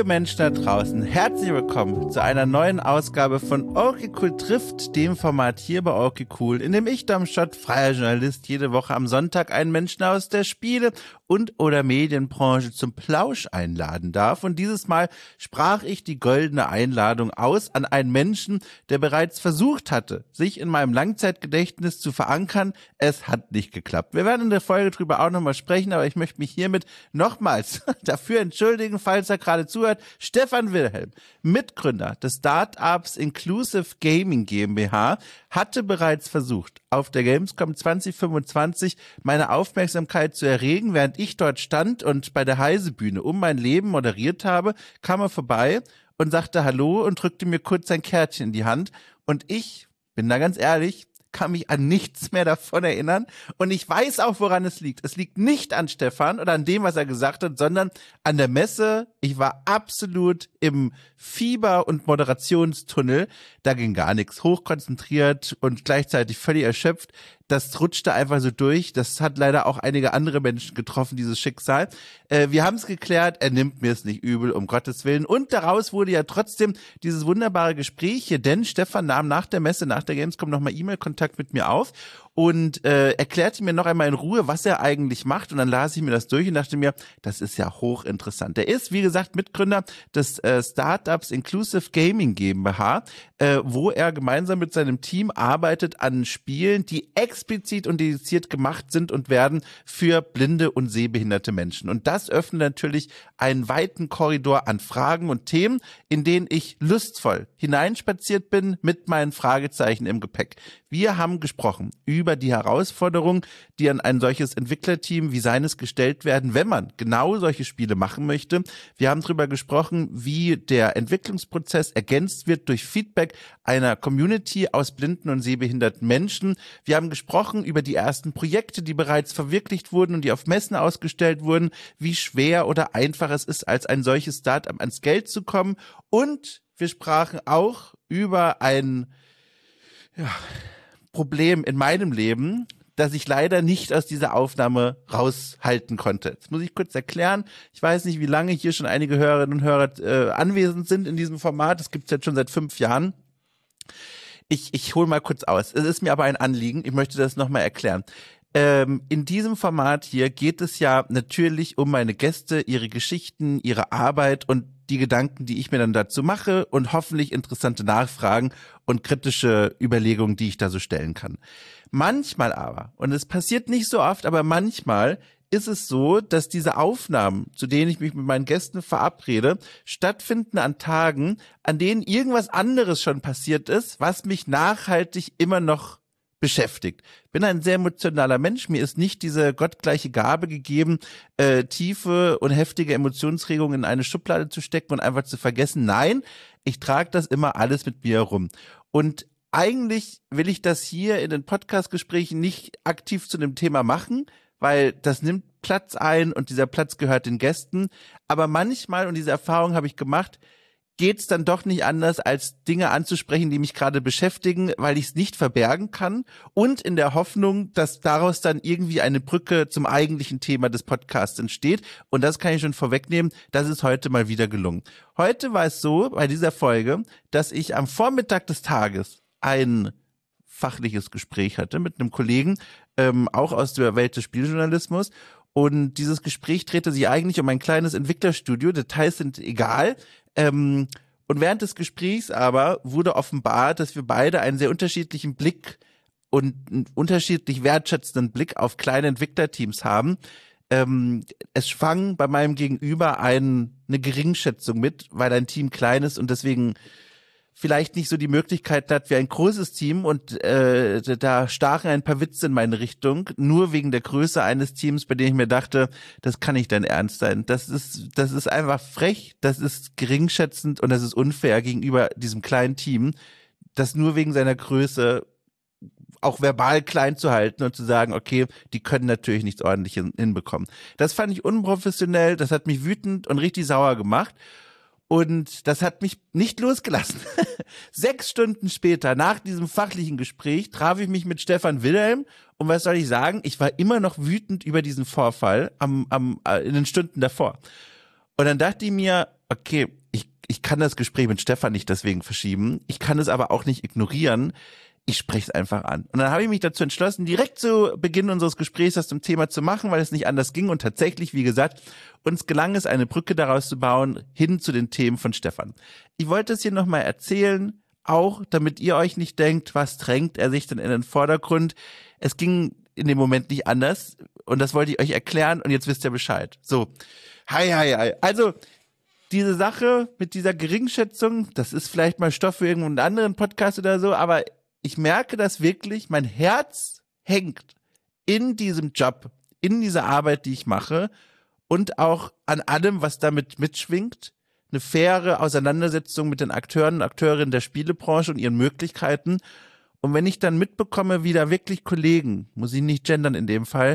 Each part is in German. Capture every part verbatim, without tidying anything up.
Liebe Menschen da draußen, herzlich willkommen zu einer neuen Ausgabe von Okay Cool trifft, dem Format hier bei Okay Cool, in dem ich, Dom Schott, freier Journalist, jede Woche am Sonntag einen Menschen aus der Spiele- und oder Medienbranche zum Plausch einladen darf. Und dieses Mal sprach ich die goldene Einladung aus an einen Menschen, der bereits versucht hatte, sich in meinem Langzeitgedächtnis zu verankern. Es hat nicht geklappt. Wir werden in der Folge drüber auch nochmal sprechen, aber ich möchte mich hiermit nochmals dafür entschuldigen, falls er gerade zuhört. Stefan Wilhelm, Mitgründer des Startups Inclusive Gaming GmbH, hatte bereits versucht, auf der Gamescom zwanzig fünfundzwanzig meine Aufmerksamkeit zu erregen. Während ich dort stand und bei der Heise-Bühne um mein Leben moderiert habe, kam er vorbei und sagte Hallo und drückte mir kurz sein Kärtchen in die Hand. Und ich bin da ganz ehrlich, kann mich an nichts mehr davon erinnern. Und ich weiß auch, woran es liegt. Es liegt nicht an Stefan oder an dem, was er gesagt hat, sondern an der Messe. Ich war absolut im Fieber- und Moderationstunnel. Da ging gar nichts. Hochkonzentriert und gleichzeitig völlig erschöpft. Das rutschte einfach so durch. Das hat leider auch einige andere Menschen getroffen, dieses Schicksal. Äh, wir haben es geklärt. Er nimmt mir es nicht übel, um Gottes Willen. Und daraus wurde ja trotzdem dieses wunderbare Gespräch hier, denn Stefan nahm nach der Messe, nach der Gamescom nochmal E-Mail-Kontakt mit mir auf und äh, erklärte mir noch einmal in Ruhe, was er eigentlich macht. Und dann las ich mir das durch und dachte mir, das ist ja hochinteressant. Er ist, wie gesagt, Mitgründer des äh, Startups Inclusive Gaming GmbH, äh, wo er gemeinsam mit seinem Team arbeitet an Spielen, die explizit und dediziert gemacht sind und werden für blinde und sehbehinderte Menschen. Und das öffnet natürlich einen weiten Korridor an Fragen und Themen, in denen ich lustvoll hineinspaziert bin mit meinen Fragezeichen im Gepäck. Wir haben gesprochen über die Herausforderungen, die an ein solches Entwicklerteam wie seines gestellt werden, wenn man genau solche Spiele machen möchte. Wir haben darüber gesprochen, wie der Entwicklungsprozess ergänzt wird durch Feedback einer Community aus blinden und sehbehinderten Menschen. Wir haben gesprochen über die ersten Projekte, die bereits verwirklicht wurden und die auf Messen ausgestellt wurden, wie schwer oder einfach es ist, als ein solches Startup ans Geld zu kommen. Und wir sprachen auch über ein ja, Problem in meinem Leben, das ich leider nicht aus dieser Aufnahme raushalten konnte. Jetzt muss ich kurz erklären. Ich weiß nicht, wie lange hier schon einige Hörerinnen und Hörer äh, anwesend sind in diesem Format. Das gibt es jetzt schon seit fünf Jahren. Ich, ich hole mal kurz aus. Es ist mir aber ein Anliegen. Ich möchte das nochmal erklären. Ähm, in diesem Format hier geht es ja natürlich um meine Gäste, ihre Geschichten, ihre Arbeit und die Gedanken, die ich mir dann dazu mache und hoffentlich interessante Nachfragen und kritische Überlegungen, die ich da so stellen kann. Manchmal aber, und es passiert nicht so oft, aber manchmal ist es so, dass diese Aufnahmen, zu denen ich mich mit meinen Gästen verabrede, stattfinden an Tagen, an denen irgendwas anderes schon passiert ist, was mich nachhaltig immer noch beschäftigt. Ich bin ein sehr emotionaler Mensch. Mir ist nicht diese gottgleiche Gabe gegeben, äh, tiefe und heftige Emotionsregungen in eine Schublade zu stecken und einfach zu vergessen. Nein, ich trage das immer alles mit mir herum. Und eigentlich will ich das hier in den Podcast-Gesprächen nicht aktiv zu einem Thema machen, weil das nimmt Platz ein und dieser Platz gehört den Gästen. Aber manchmal, und diese Erfahrung habe ich gemacht, geht's dann doch nicht anders, als Dinge anzusprechen, die mich gerade beschäftigen, weil ich es nicht verbergen kann und in der Hoffnung, dass daraus dann irgendwie eine Brücke zum eigentlichen Thema des Podcasts entsteht. Und das kann ich schon vorwegnehmen, das ist heute mal wieder gelungen. Heute war es so, bei dieser Folge, dass ich am Vormittag des Tages ein fachliches Gespräch hatte mit einem Kollegen, ähm, auch aus der Welt des Spieljournalismus. Und dieses Gespräch drehte sich eigentlich um ein kleines Entwicklerstudio. Details sind egal. Ähm, und während des Gesprächs aber wurde offenbart, dass wir beide einen sehr unterschiedlichen Blick und einen unterschiedlich wertschätzenden Blick auf kleine Entwicklerteams haben. Ähm, es schwang bei meinem Gegenüber ein, eine Geringschätzung mit, weil ein Team klein ist und deswegen vielleicht nicht so die Möglichkeit hat wie ein großes Team und äh, da stachen ein paar Witze in meine Richtung, nur wegen der Größe eines Teams, bei dem ich mir dachte, das kann nicht dein Ernst sein. Das ist, das ist einfach frech, das ist geringschätzend und das ist unfair gegenüber diesem kleinen Team, das nur wegen seiner Größe auch verbal klein zu halten und zu sagen, okay, die können natürlich nichts Ordentliches hinbekommen. Das fand ich unprofessionell, das hat mich wütend und richtig sauer gemacht. Und das hat mich nicht losgelassen. Sechs Stunden später, nach diesem fachlichen Gespräch, traf ich mich mit Stefan Wilhelm. Und was soll ich sagen? Ich war immer noch wütend über diesen Vorfall am, am, äh, in den Stunden davor. Und dann dachte ich mir, okay, ich, ich kann das Gespräch mit Stefan nicht deswegen verschieben. Ich kann es aber auch nicht ignorieren. Ich spreche es einfach an. Und dann habe ich mich dazu entschlossen, direkt zu Beginn unseres Gesprächs das zum Thema zu machen, weil es nicht anders ging. Und tatsächlich, wie gesagt, uns gelang es, eine Brücke daraus zu bauen, hin zu den Themen von Stefan. Ich wollte es hier nochmal erzählen, auch damit ihr euch nicht denkt, was drängt er sich denn in den Vordergrund. Es ging in dem Moment nicht anders. Und das wollte ich euch erklären. Und jetzt wisst ihr Bescheid. So, hi, hi, hi. Also, diese Sache mit dieser Geringschätzung, das ist vielleicht mal Stoff für irgendeinen anderen Podcast oder so, aber ich merke das wirklich, mein Herz hängt in diesem Job, in dieser Arbeit, die ich mache und auch an allem, was damit mitschwingt. Eine faire Auseinandersetzung mit den Akteuren und Akteurinnen der Spielebranche und ihren Möglichkeiten. Und wenn ich dann mitbekomme, wie da wirklich Kollegen, muss ich nicht gendern in dem Fall,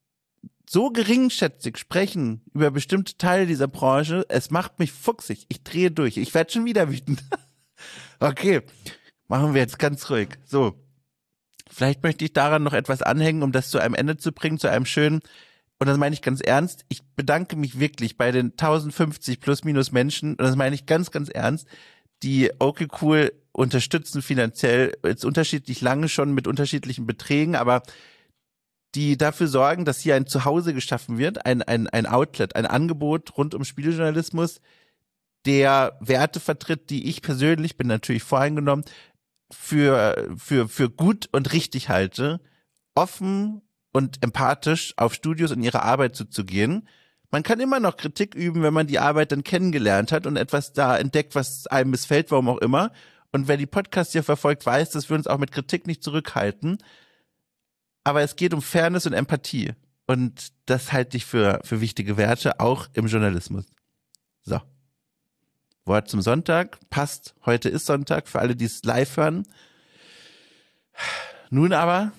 so geringschätzig sprechen über bestimmte Teile dieser Branche, es macht mich fuchsig. Ich drehe durch. Ich werde schon wieder wütend. Okay. Machen wir jetzt ganz ruhig. So, vielleicht möchte ich daran noch etwas anhängen, um das zu einem Ende zu bringen, zu einem schönen, und das meine ich ganz ernst, ich bedanke mich wirklich bei den tausendfünfzig plus minus Menschen, und das meine ich ganz, ganz ernst, die okay cool unterstützen finanziell, jetzt unterschiedlich lange schon mit unterschiedlichen Beträgen, aber die dafür sorgen, dass hier ein Zuhause geschaffen wird, ein, ein, ein Outlet, ein Angebot rund um Spielejournalismus, der Werte vertritt, die ich persönlich, bin natürlich voreingenommen, für, für, für gut und richtig halte, offen und empathisch auf Studios und ihre Arbeit zuzugehen. Man kann immer noch Kritik üben, wenn man die Arbeit dann kennengelernt hat und etwas da entdeckt, was einem missfällt, warum auch immer. Und wer die Podcasts hier verfolgt, weiß, dass wir uns auch mit Kritik nicht zurückhalten. Aber es geht um Fairness und Empathie. Und das halte ich für, für wichtige Werte, auch im Journalismus. So. Wort zum Sonntag, passt, heute ist Sonntag, für alle, die es live hören. Nun aber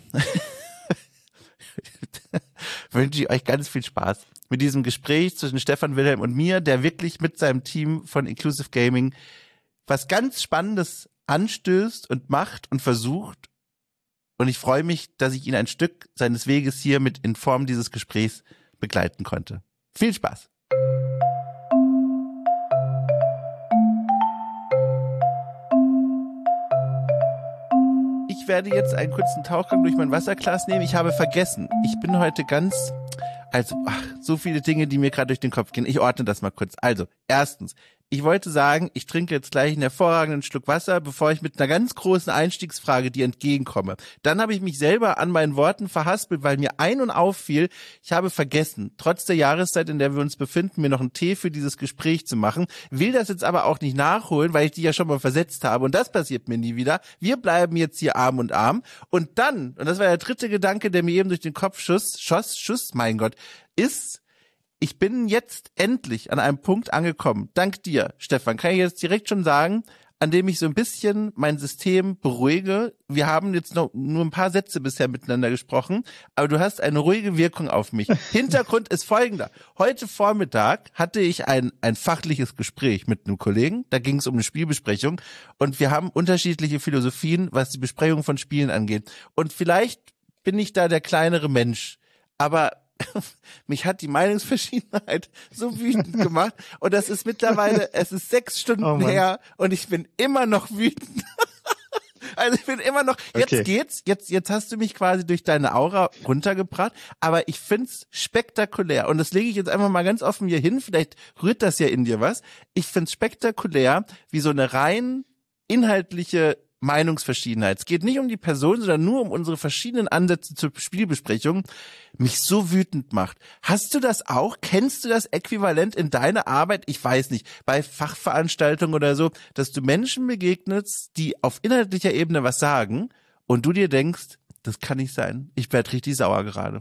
wünsche ich euch ganz viel Spaß mit diesem Gespräch zwischen Stefan Wilhelm und mir, der wirklich mit seinem Team von Inclusive Gaming was ganz Spannendes anstößt und macht und versucht. Und ich freue mich, dass ich ihn ein Stück seines Weges hier mit in Form dieses Gesprächs begleiten konnte. Viel Spaß! Ich werde jetzt einen kurzen Tauchgang durch mein Wasserglas nehmen. Ich habe vergessen, ich bin heute ganz, also ach, so viele Dinge, die mir gerade durch den Kopf gehen. Ich ordne das mal kurz. Also, erstens, ich wollte sagen, ich trinke jetzt gleich einen hervorragenden Schluck Wasser, bevor ich mit einer ganz großen Einstiegsfrage dir entgegenkomme. Dann habe ich mich selber an meinen Worten verhaspelt, weil mir ein- und auffiel, ich habe vergessen, trotz der Jahreszeit, in der wir uns befinden, mir noch einen Tee für dieses Gespräch zu machen. Will das jetzt aber auch nicht nachholen, weil ich die ja schon mal versetzt habe. Und das passiert mir nie wieder. Wir bleiben jetzt hier Arm und Arm. Und dann, und das war der dritte Gedanke, der mir eben durch den Kopf schuss, schoss, schuss, mein Gott, ist, ich bin jetzt endlich an einem Punkt angekommen, dank dir, Stefan, kann ich jetzt direkt schon sagen, an dem ich so ein bisschen mein System beruhige. Wir haben jetzt noch nur ein paar Sätze bisher miteinander gesprochen, aber du hast eine ruhige Wirkung auf mich. Hintergrund ist folgender. Heute Vormittag hatte ich ein ein fachliches Gespräch mit einem Kollegen, da ging es um eine Spielbesprechung und wir haben unterschiedliche Philosophien, was die Besprechung von Spielen angeht. Und vielleicht bin ich da der kleinere Mensch, aber mich hat die Meinungsverschiedenheit so wütend gemacht und das ist mittlerweile, es ist sechs Stunden oh her und ich bin immer noch wütend. Also ich bin immer noch, jetzt okay. geht's, jetzt jetzt hast du mich quasi durch deine Aura runtergebracht, aber ich find's spektakulär und das lege ich jetzt einfach mal ganz offen hier hin, vielleicht rührt das ja in dir was. Ich find's spektakulär, wie so eine rein inhaltliche Meinungsverschiedenheit. Es geht nicht um die Person, sondern nur um unsere verschiedenen Ansätze zur Spielbesprechung, mich so wütend macht. Hast du das auch? Kennst du das Äquivalent in deiner Arbeit? Ich weiß nicht, bei Fachveranstaltungen oder so, dass du Menschen begegnest, die auf inhaltlicher Ebene was sagen und du dir denkst, das kann nicht sein. Ich werde richtig sauer gerade.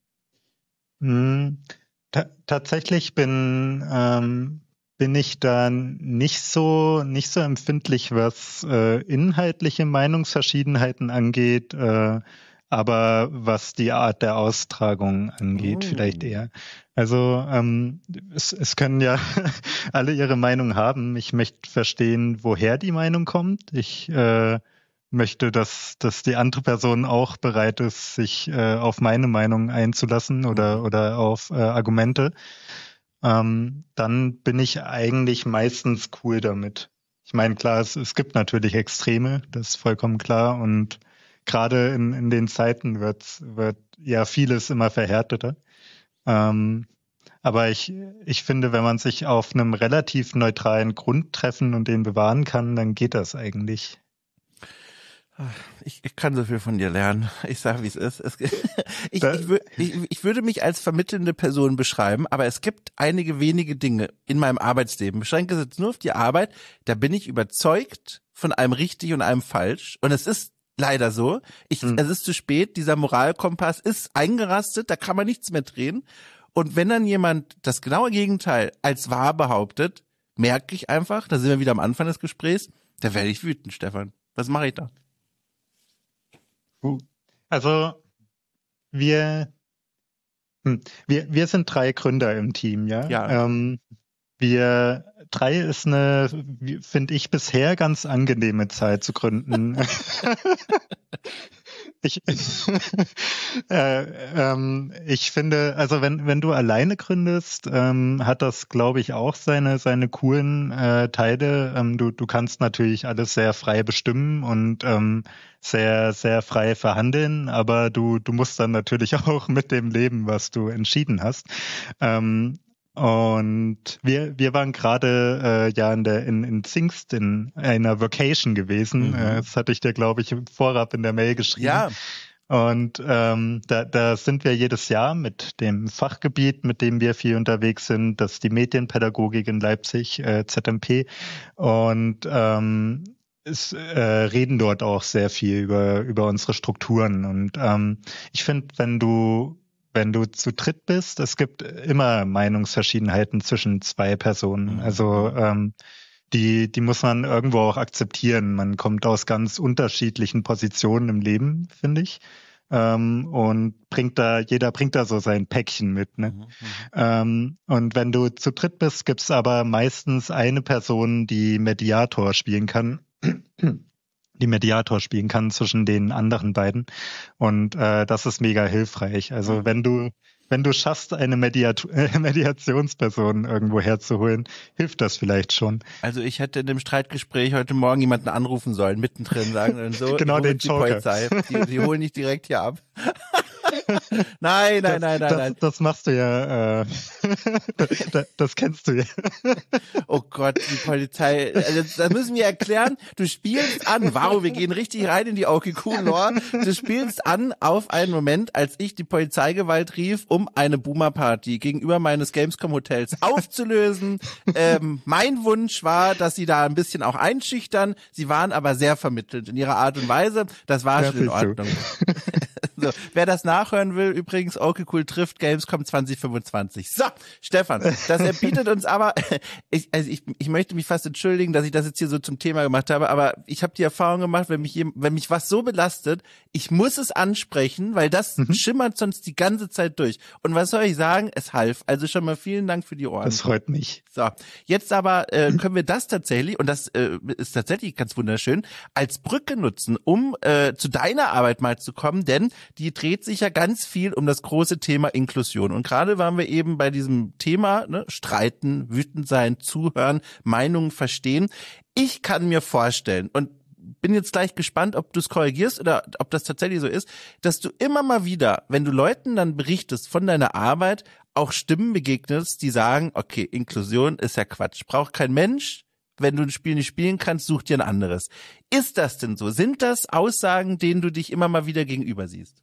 Hm, t- tatsächlich bin ähm bin ich da nicht so nicht so empfindlich, was äh, inhaltliche Meinungsverschiedenheiten angeht, äh, aber was die Art der Austragung angeht, oh. vielleicht eher. Also ähm, es, es können ja alle ihre Meinung haben. Ich möchte verstehen, woher die Meinung kommt. Ich äh, möchte, dass dass die andere Person auch bereit ist, sich äh, auf meine Meinung einzulassen oder oder auf äh, Argumente. ähm, dann bin ich eigentlich meistens cool damit. Ich meine, klar, es, es gibt natürlich Extreme, das ist vollkommen klar. Und gerade in, in den Zeiten wird, wird ja vieles immer verhärteter. Ähm, aber ich, ich finde, wenn man sich auf einem relativ neutralen Grund treffen und den bewahren kann, dann geht das eigentlich. Ich, ich kann so viel von dir lernen. Ich sag, wie es ist. Es, ich, ich, ich, ich würde mich als vermittelnde Person beschreiben, aber es gibt einige wenige Dinge in meinem Arbeitsleben, beschränke es jetzt nur auf die Arbeit, da bin ich überzeugt von einem richtig und einem falsch. Und es ist leider so. Ich, hm. Es ist zu spät, dieser Moralkompass ist eingerastet, da kann man nichts mehr drehen. Und wenn dann jemand das genaue Gegenteil als wahr behauptet, merke ich einfach, da sind wir wieder am Anfang des Gesprächs, da werde ich wütend, Stefan. Was mache ich da? Also wir, hm, wir, wir sind drei Gründer im Team, ja. ja. Ähm, wir drei ist eine, finde ich, bisher ganz angenehme Zeit zu gründen. ich, äh, ähm, ich finde, also wenn wenn du alleine gründest, ähm, hat das, glaube ich, auch seine seine coolen äh, Teile. Ähm, du du kannst natürlich alles sehr frei bestimmen und ähm, sehr sehr frei verhandeln, aber du du musst dann natürlich auch mit dem leben, was du entschieden hast. Ähm, Und wir wir waren gerade äh, ja in der in, in Zingst in einer Vacation gewesen. Mhm. Äh, das hatte ich dir, glaube ich, vorab in der Mail geschrieben. Ja. Und ähm, da, da sind wir jedes Jahr mit dem Fachgebiet, mit dem wir viel unterwegs sind, das ist die Medienpädagogik in Leipzig, äh, Z M P. Und ähm, es, äh, reden dort auch sehr viel über über unsere Strukturen. Und ähm, ich finde, wenn du Wenn du zu dritt bist, es gibt immer Meinungsverschiedenheiten zwischen zwei Personen. Also ähm, die, die muss man irgendwo auch akzeptieren. Man kommt aus ganz unterschiedlichen Positionen im Leben, finde ich. Ähm, und bringt da, jeder bringt da so sein Päckchen mit. Ne? Mhm, ähm, und wenn du zu dritt bist, gibt's aber meistens eine Person, die Mediator spielen kann. die Mediator spielen kann zwischen den anderen beiden. Und äh, das ist mega hilfreich. Also wenn du wenn du schaffst, eine Mediat äh, Mediationsperson irgendwo herzuholen, hilft das vielleicht schon. Also ich hätte in dem Streitgespräch heute Morgen jemanden anrufen sollen, mittendrin sagen und so. Genau, den die Joker. Polizei. Die, die holen dich direkt hier ab. Nein, nein, das, nein, nein, das, nein. Das machst du ja, äh, das, das kennst du ja. Oh Gott, die Polizei, also das müssen wir erklären. Du spielst an, wow, wir gehen richtig rein in die okay cool Lore. Du spielst an auf einen Moment, als ich die Polizeigewalt rief, um eine Boomer-Party gegenüber meines Gamescom-Hotels aufzulösen. ähm, mein Wunsch war, dass sie da ein bisschen auch einschüchtern. Sie waren aber sehr vermittelnd in ihrer Art und Weise. Das war ja, schon in Ordnung. So, wer das nachhören will, übrigens, okay cool trifft Gamescom zwanzig fünfundzwanzig. So, Stefan, das erbietet uns aber, ich, also ich, ich möchte mich fast entschuldigen, dass ich das jetzt hier so zum Thema gemacht habe, aber ich habe die Erfahrung gemacht, wenn mich, wenn mich was so belastet, ich muss es ansprechen, weil das mhm. schimmert sonst die ganze Zeit durch. Und was soll ich sagen? Es half. Also schon mal vielen Dank für die Ohren. Das freut mich. So, jetzt aber äh, können wir das tatsächlich, und das äh, ist tatsächlich ganz wunderschön, als Brücke nutzen, um äh, zu deiner Arbeit mal zu kommen, denn die dreht sich ja ganz viel um das große Thema Inklusion. Und gerade waren wir eben bei diesem Thema, ne, streiten, wütend sein, zuhören, Meinungen verstehen. Ich kann mir vorstellen, und bin jetzt gleich gespannt, ob du es korrigierst oder ob das tatsächlich so ist, dass du immer mal wieder, wenn du Leuten dann berichtest von deiner Arbeit, auch Stimmen begegnest, die sagen, okay, Inklusion ist ja Quatsch, braucht kein Mensch. Wenn du ein Spiel nicht spielen kannst, such dir ein anderes. Ist das denn so? Sind das Aussagen, denen du dich immer mal wieder gegenüber siehst?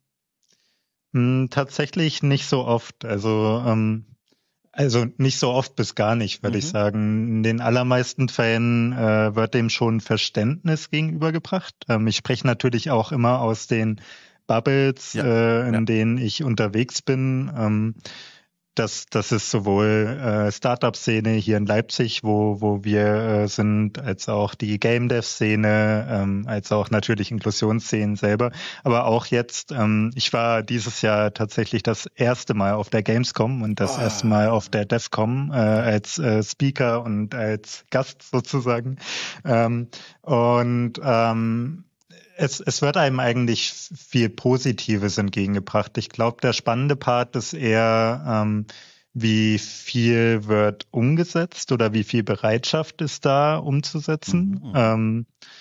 Hm, tatsächlich nicht so oft. Also ähm, also nicht so oft bis gar nicht, würde mhm. ich sagen. In den allermeisten Fällen äh, wird dem schon Verständnis gegenübergebracht. Ähm, ich spreche natürlich auch immer aus den Bubbles, ja. äh, in ja. denen ich unterwegs bin. Ähm, Das, das ist sowohl äh, Startup-Szene hier in Leipzig, wo wo wir äh, sind, als auch die Game Dev-Szene, ähm, als auch natürlich Inklusionsszenen selber. Aber auch jetzt, ähm, ich war dieses Jahr tatsächlich das erste Mal auf der Gamescom und das oh. erste Mal auf der DevCom äh, als äh, Speaker und als Gast sozusagen. Ähm, und ähm, Es, es wird einem eigentlich viel Positives entgegengebracht. Ich glaube, der spannende Part ist eher, ähm, wie viel wird umgesetzt oder wie viel Bereitschaft ist da umzusetzen. Mhm. Ähm,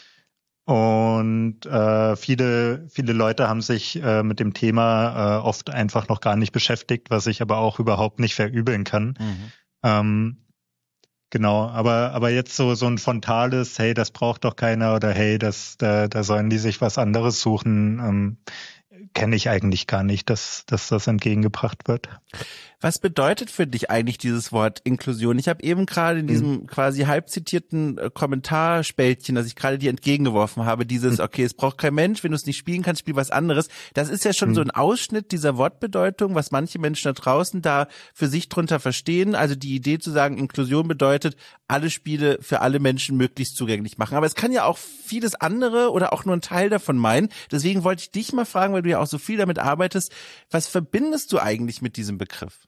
und äh, viele, viele Leute haben sich äh, mit dem Thema äh, oft einfach noch gar nicht beschäftigt, was ich aber auch überhaupt nicht verübeln kann. Mhm. Ähm, Genau, aber aber jetzt so so ein frontales, hey, das braucht doch keiner oder hey, das da da sollen die sich was anderes suchen, ähm, kenne ich eigentlich gar nicht, dass dass das entgegengebracht wird. Was bedeutet für dich eigentlich dieses Wort Inklusion? Ich habe eben gerade in diesem mhm. quasi halb zitierten äh, Kommentarspältchen, das ich gerade dir entgegengeworfen habe, dieses, okay, es braucht kein Mensch, wenn du es nicht spielen kannst, spiel was anderes. Das ist ja schon mhm. so ein Ausschnitt dieser Wortbedeutung, was manche Menschen da draußen da für sich drunter verstehen. Also die Idee zu sagen, Inklusion bedeutet, alle Spiele für alle Menschen möglichst zugänglich machen. Aber es kann ja auch vieles andere oder auch nur ein Teil davon meinen. Deswegen wollte ich dich mal fragen, weil du ja auch so viel damit arbeitest, was verbindest du eigentlich mit diesem Begriff?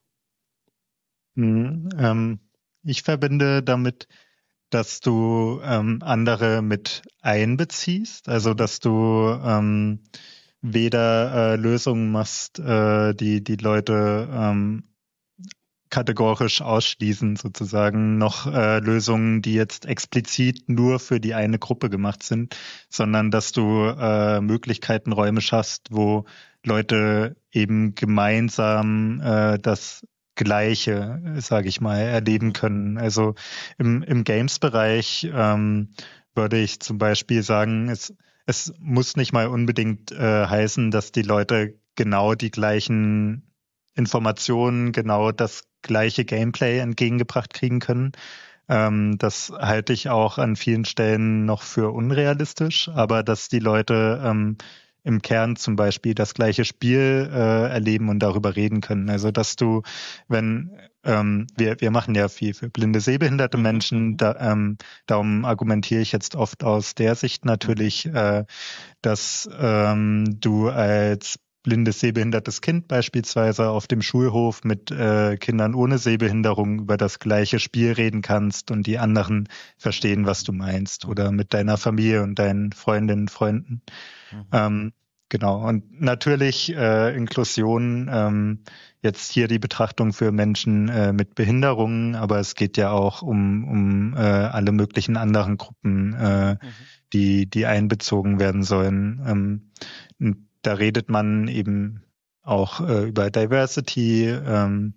Mhm, ähm, ich verbinde damit, dass du ähm, andere mit einbeziehst, also dass du ähm, weder äh, Lösungen machst, äh, die die Leute ähm, kategorisch ausschließen sozusagen, noch äh, Lösungen, die jetzt explizit nur für die eine Gruppe gemacht sind, sondern dass du äh, Möglichkeiten, Räume schaffst, wo Leute eben gemeinsam äh, das Gleiche, sage ich mal, erleben können. Also im, im Games-Bereich ähm, würde ich zum Beispiel sagen, es, es muss nicht mal unbedingt äh, heißen, dass die Leute genau die gleichen Informationen, genau das gleiche Gameplay entgegengebracht kriegen können. Ähm, das halte ich auch an vielen Stellen noch für unrealistisch, aber dass die Leute ähm, im Kern zum Beispiel das gleiche Spiel äh, erleben und darüber reden können. Also dass du, wenn ähm, wir wir machen ja viel für blinde, sehbehinderte Menschen, da, ähm, darum argumentiere ich jetzt oft aus der Sicht natürlich, äh, dass ähm, du als blindes, sehbehindertes Kind beispielsweise auf dem Schulhof mit äh, Kindern ohne Sehbehinderung über das gleiche Spiel reden kannst und die anderen verstehen, was du meinst, oder mit deiner Familie und deinen Freundinnen und Freunden. Mhm. Ähm, genau. Und natürlich äh, Inklusion, ähm, jetzt hier die Betrachtung für Menschen äh, mit Behinderungen, aber es geht ja auch um, um äh, alle möglichen anderen Gruppen, äh, mhm. die, die einbezogen werden sollen. Ähm, Da redet man eben auch äh, über Diversity, ähm,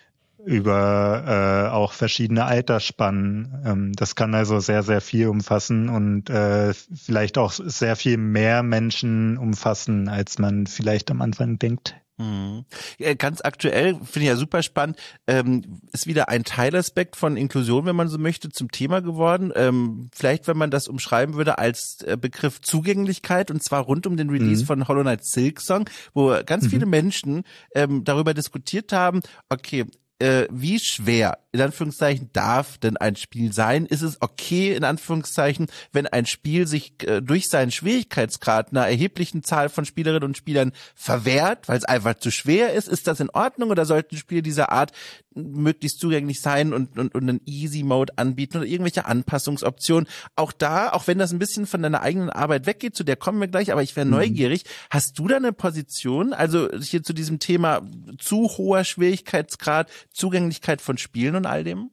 über äh, auch verschiedene Altersspannen. Ähm, das kann also sehr, sehr viel umfassen und äh, vielleicht auch sehr viel mehr Menschen umfassen, als man vielleicht am Anfang denkt. Mhm. Ja, ganz aktuell, finde ich ja super spannend, ähm, ist wieder ein Teilaspekt von Inklusion, wenn man so möchte, zum Thema geworden. Ähm, vielleicht, wenn man das umschreiben würde als äh, Begriff Zugänglichkeit, und zwar rund um den Release mhm. von Hollow Knight Silksong, wo ganz mhm. viele Menschen ähm, darüber diskutiert haben, okay, äh, wie schwer, in Anführungszeichen, darf denn ein Spiel sein? Ist es okay, in Anführungszeichen, wenn ein Spiel sich äh, durch seinen Schwierigkeitsgrad einer erheblichen Zahl von Spielerinnen und Spielern verwehrt, weil es einfach zu schwer ist? Ist das in Ordnung, oder sollten Spiele dieser Art möglichst zugänglich sein und, und, und einen Easy-Mode anbieten oder irgendwelche Anpassungsoptionen? Auch da, auch wenn das ein bisschen von deiner eigenen Arbeit weggeht, zu der kommen wir gleich, aber ich wäre mhm. neugierig, hast du da eine Position, also hier zu diesem Thema zu hoher Schwierigkeitsgrad, Zugänglichkeit von Spielen und all dem?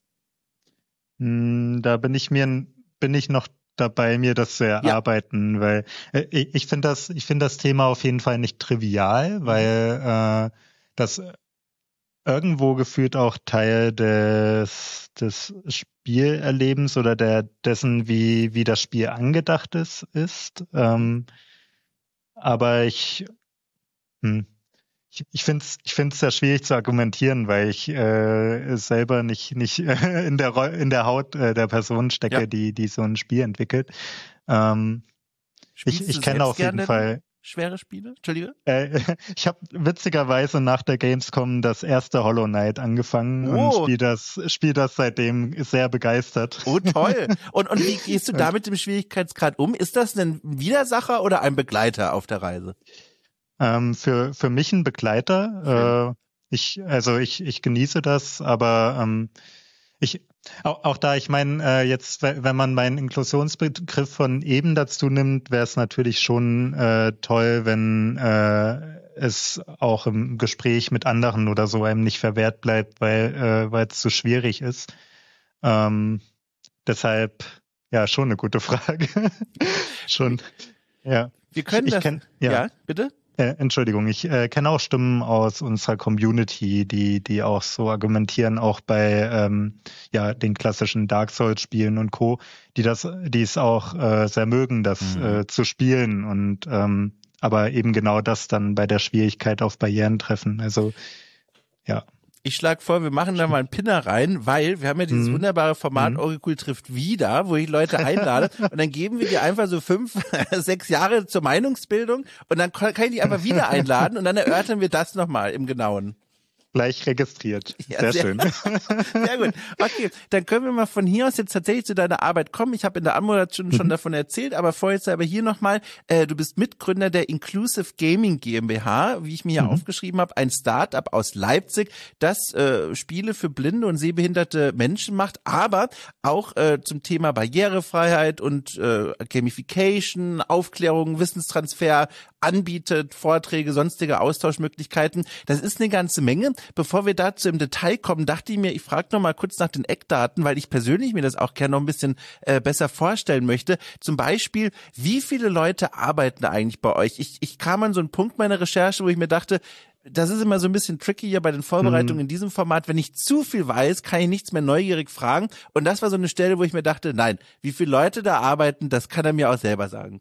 Da bin ich mir, bin ich noch dabei, mir das zu erarbeiten, ja. weil äh, ich, ich finde das, ich finde das Thema auf jeden Fall nicht trivial, weil äh, das irgendwo gefühlt auch Teil des, des Spielerlebens oder der dessen, wie, wie das Spiel angedacht ist, ist. Ähm, aber ich, hm, ich, ich finde es ich find's sehr schwierig zu argumentieren, weil ich äh, selber nicht, nicht äh, in, der, in der Haut äh, der Person stecke, ja. die, die so ein Spiel entwickelt. Ähm, ich ich kenne auf jeden Fall schwere Spiele? Entschuldige? Äh, ich habe witzigerweise nach der Gamescom das erste Hollow Knight angefangen oh. und spiele das, spiel das seitdem sehr begeistert. Oh, toll. Und, und wie gehst du da mit dem Schwierigkeitsgrad um? Ist das ein Widersacher oder ein Begleiter auf der Reise? Ähm, für, für mich ein Begleiter. Äh, ich, also ich, ich genieße das, aber ähm, ich, auch, auch da, ich meine, äh, jetzt, wenn man meinen Inklusionsbegriff von eben dazu nimmt, wäre es natürlich schon äh, toll, wenn äh, es auch im Gespräch mit anderen oder so einem nicht verwehrt bleibt, weil äh, weil es zu schwierig ist. Ähm, deshalb, ja, schon eine gute Frage. schon, ja. Wir können ich, ich das, kenn, ja. ja, bitte? Äh, Entschuldigung, ich äh, kenne auch Stimmen aus unserer Community, die die auch so argumentieren, auch bei ähm, ja den klassischen Dark Souls Spielen und Co., die das, die es auch äh, sehr mögen, das mhm. äh, zu spielen und ähm, aber eben genau das dann bei der Schwierigkeit auf Barrieren treffen. Also ja. Ich schlage vor, wir machen da mal einen Pinner rein, weil wir haben ja dieses mhm. wunderbare Format mhm. Orgelcool trifft wieder, wo ich Leute einlade und dann geben wir dir einfach so fünf, sechs Jahre zur Meinungsbildung und dann kann ich die einfach wieder einladen und dann erörtern wir das nochmal im Genauen. Gleich registriert. Ja, sehr, sehr schön. Sehr gut. Okay, dann können wir mal von hier aus jetzt tatsächlich zu deiner Arbeit kommen. Ich habe in der Anmoderation schon mhm. davon erzählt, aber vorher jetzt aber hier nochmal, äh, du bist Mitgründer der Inclusive Gaming GmbH, wie ich mir hier mhm. aufgeschrieben habe, ein Start-up aus Leipzig, das äh, Spiele für blinde und sehbehinderte Menschen macht, aber auch äh, zum Thema Barrierefreiheit und äh, Gamification, Aufklärung, Wissenstransfer anbietet, Vorträge, sonstige Austauschmöglichkeiten. Das ist eine ganze Menge. Bevor wir dazu im Detail kommen, dachte ich mir, ich frage noch mal kurz nach den Eckdaten, weil ich persönlich mir das auch gerne noch ein bisschen äh, besser vorstellen möchte. Zum Beispiel, wie viele Leute arbeiten da eigentlich bei euch? Ich, ich kam an so einen Punkt meiner Recherche, wo ich mir dachte, das ist immer so ein bisschen tricky hier bei den Vorbereitungen mhm. in diesem Format. Wenn ich zu viel weiß, kann ich nichts mehr neugierig fragen. Und das war so eine Stelle, wo ich mir dachte, nein, wie viele Leute da arbeiten, das kann er mir auch selber sagen.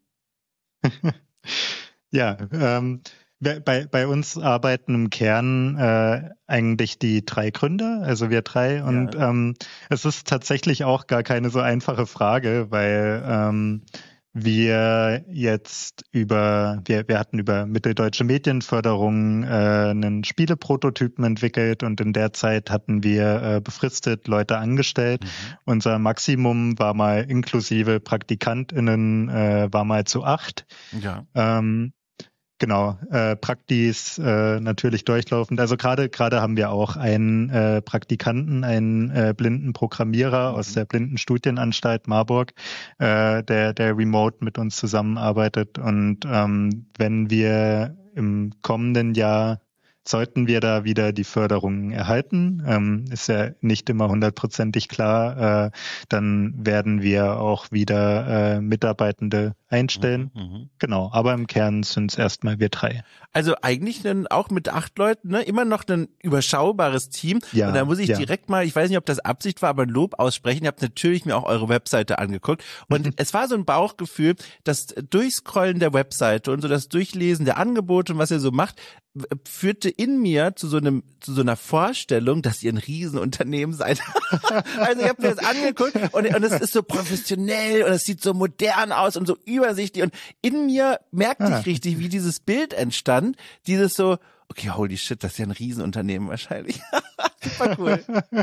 Ja, ähm, bei, bei uns arbeiten im Kern äh, eigentlich die drei Gründer, also wir drei. Und ja. ähm, es ist tatsächlich auch gar keine so einfache Frage, weil ähm, wir jetzt über, wir, wir hatten über Mitteldeutsche Medienförderung äh, einen Spieleprototypen entwickelt und in der Zeit hatten wir äh, befristet Leute angestellt. Mhm. Unser Maximum war mal inklusive PraktikantInnen, äh, war mal zu acht. Ja. Ähm, Genau, äh, Praktis äh, natürlich durchlaufend. Also gerade gerade haben wir auch einen äh, Praktikanten, einen äh, blinden Programmierer mhm. aus der Blindenstudienanstalt Marburg, äh, der der remote mit uns zusammenarbeitet. Und ähm, wenn wir im kommenden Jahr sollten wir da wieder die Förderung erhalten, ähm, ist ja nicht immer hundertprozentig klar, äh, dann werden wir auch wieder äh, Mitarbeitende einstellen. Mhm, mh. Genau, aber im Kern sind es erstmal wir drei. Also eigentlich ein, auch mit acht Leuten, ne, immer noch ein überschaubares Team. Ja, und da muss ich ja. direkt mal, ich weiß nicht, ob das Absicht war, aber ein Lob aussprechen. Ich habe natürlich mir auch eure Webseite angeguckt und es war so ein Bauchgefühl, das Durchscrollen der Webseite und so das Durchlesen der Angebote und was ihr so macht, führte in mir zu so einem zu so einer Vorstellung, dass ihr ein Riesenunternehmen seid. Also ich habe mir das angeguckt und, und es ist so professionell und es sieht so modern aus und so übersichtlich und in mir merkte ah. ich richtig, wie dieses Bild entstand, dieses so, okay, holy shit, das ist ja ein Riesenunternehmen wahrscheinlich. Super cool.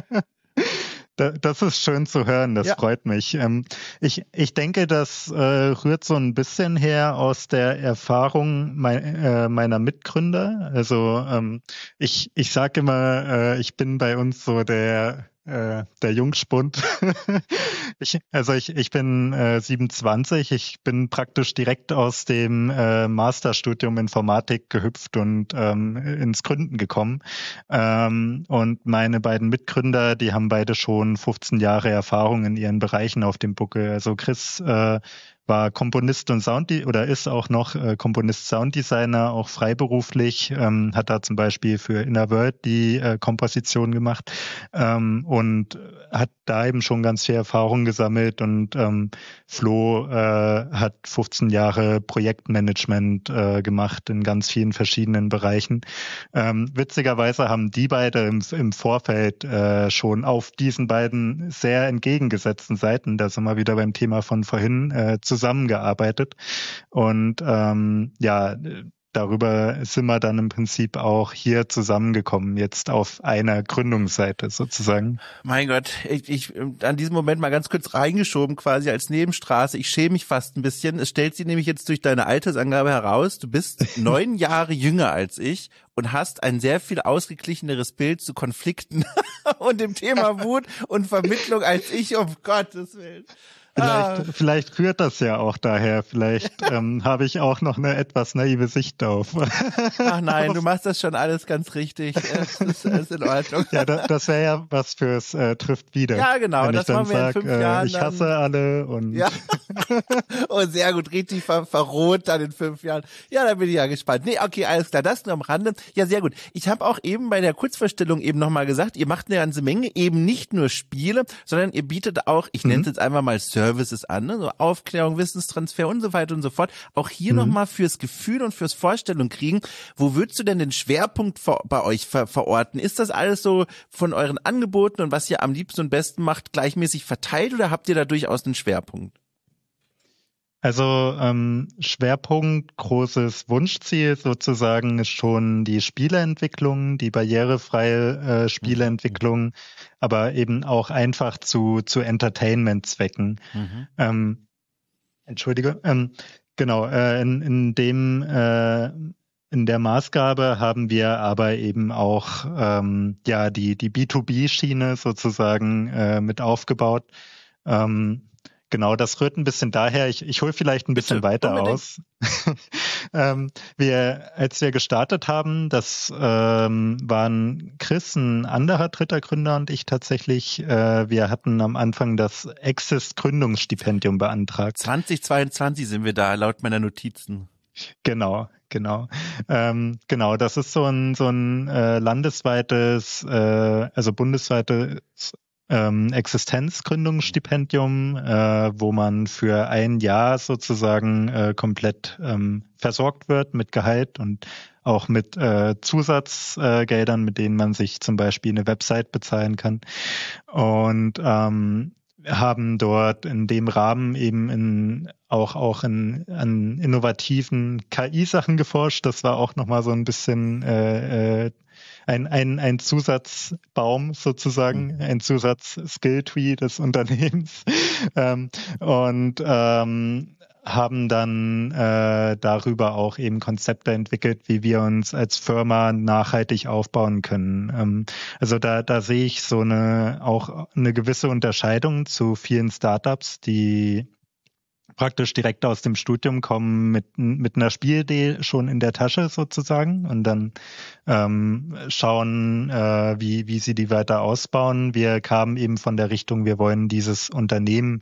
Das ist schön zu hören, das ja. freut mich. Ich, ich denke, das äh, rührt so ein bisschen her aus der Erfahrung mein, äh, meiner Mitgründer. Also ähm, ich, ich sage immer, äh, ich bin bei uns so der äh, der Jungspund. ich, also ich, ich bin äh, siebenundzwanzig, ich bin praktisch direkt aus dem äh, Masterstudium Informatik gehüpft und ähm, ins Gründen gekommen. Ähm, und meine beiden Mitgründer, die haben beide schon fünfzehn Jahre Erfahrung in ihren Bereichen auf dem Buckel. Also Chris äh, war Komponist und Sound oder ist auch noch äh, Komponist, Sounddesigner, auch freiberuflich, ähm, hat da zum Beispiel für Inner World die äh, Komposition gemacht ähm, und hat da eben schon ganz viel Erfahrung gesammelt und ähm, Flo äh, hat fünfzehn Jahre Projektmanagement äh, gemacht in ganz vielen verschiedenen Bereichen. Ähm, witzigerweise haben die beide im, im Vorfeld äh, schon auf diesen beiden sehr entgegengesetzten Seiten, da sind wir wieder beim Thema von vorhin, äh, zusammengearbeitet und ähm, ja, darüber sind wir dann im Prinzip auch hier zusammengekommen, jetzt auf einer Gründungsseite sozusagen. Mein Gott, ich, ich an diesem Moment mal ganz kurz reingeschoben quasi als Nebenstraße. Ich schäme mich fast ein bisschen. Es stellt sich nämlich jetzt durch deine Altersangabe heraus, du bist neun Jahre jünger als ich und hast ein sehr viel ausgeglicheneres Bild zu Konflikten und dem Thema Wut und Vermittlung als ich, um Gottes Willen. Vielleicht, ah. vielleicht rührt das ja auch daher. Vielleicht ähm, habe ich auch noch eine etwas naive Sicht auf. Ach nein, du machst das schon alles ganz richtig. Es ist, ist in Ordnung. Ja, da, das wäre ja was fürs äh, trifft wieder. Ja, genau. Wenn das ich dann machen wir sag, in fünf äh, Jahren. Ich hasse dann, alle und. Ja. Oh, sehr gut, richtig ver verroht dann in fünf Jahren. Ja, da bin ich ja gespannt. Nee, okay, alles klar, das nur am Rande. Ja, sehr gut. Ich habe auch eben bei der Kurzvorstellung eben nochmal gesagt, ihr macht eine ganze Menge, eben nicht nur Spiele, sondern ihr bietet auch, ich nenne es jetzt einfach mal Services an, ne? So Aufklärung, Wissenstransfer und so weiter und so fort. Auch hier mhm. nochmal fürs Gefühl und fürs Vorstellung kriegen, wo würdest du denn den Schwerpunkt vor, bei euch ver verorten? Ist das alles so von euren Angeboten und was ihr am liebsten und besten macht, gleichmäßig verteilt oder habt ihr da durchaus einen Schwerpunkt? Also ähm, Schwerpunkt, großes Wunschziel sozusagen ist schon die Spieleentwicklung, die barrierefreie äh, Spieleentwicklung, mhm. aber eben auch einfach zu zu Entertainment-Zwecken. Mhm. Ähm, Entschuldige, ähm, genau, äh, in, in dem äh, in der Maßgabe haben wir aber eben auch ähm, ja die die B zwei B-Schiene sozusagen äh, mit aufgebaut. Ähm, Genau, das rührt ein bisschen daher. Ich, ich hole vielleicht ein bisschen Bitte, weiter unbedingt. aus. ähm, wir, als wir gestartet haben, das ähm, waren Chris, ein anderer dritter Gründer und ich tatsächlich. Äh, wir hatten am Anfang das Access-Gründungsstipendium beantragt. zwanzig zweiundzwanzig sind wir da, laut meiner Notizen. Genau, genau. Ähm, genau, das ist so ein so ein äh, landesweites, äh, also bundesweites Ähm, Existenzgründungsstipendium, äh, wo man für ein Jahr sozusagen äh, komplett ähm, versorgt wird mit Gehalt und auch mit äh, Zusatzgeldern, äh, mit denen man sich zum Beispiel eine Website bezahlen kann. Und ähm, haben dort in dem Rahmen eben in auch auch in an innovativen K I-Sachen geforscht. Das war auch nochmal so ein bisschen äh, äh, ein ein ein Zusatzbaum sozusagen, ein Zusatz-Skill-Tree des Unternehmens ähm, und ähm, haben dann äh, darüber auch eben Konzepte entwickelt, wie wir uns als Firma nachhaltig aufbauen können. Ähm, also da da sehe ich so eine auch eine gewisse Unterscheidung zu vielen Startups, die praktisch direkt aus dem Studium kommen mit mit einer Spielidee schon in der Tasche sozusagen und dann ähm, schauen, äh, wie wie sie die weiter ausbauen. Wir kamen eben von der Richtung, wir wollen dieses Unternehmen,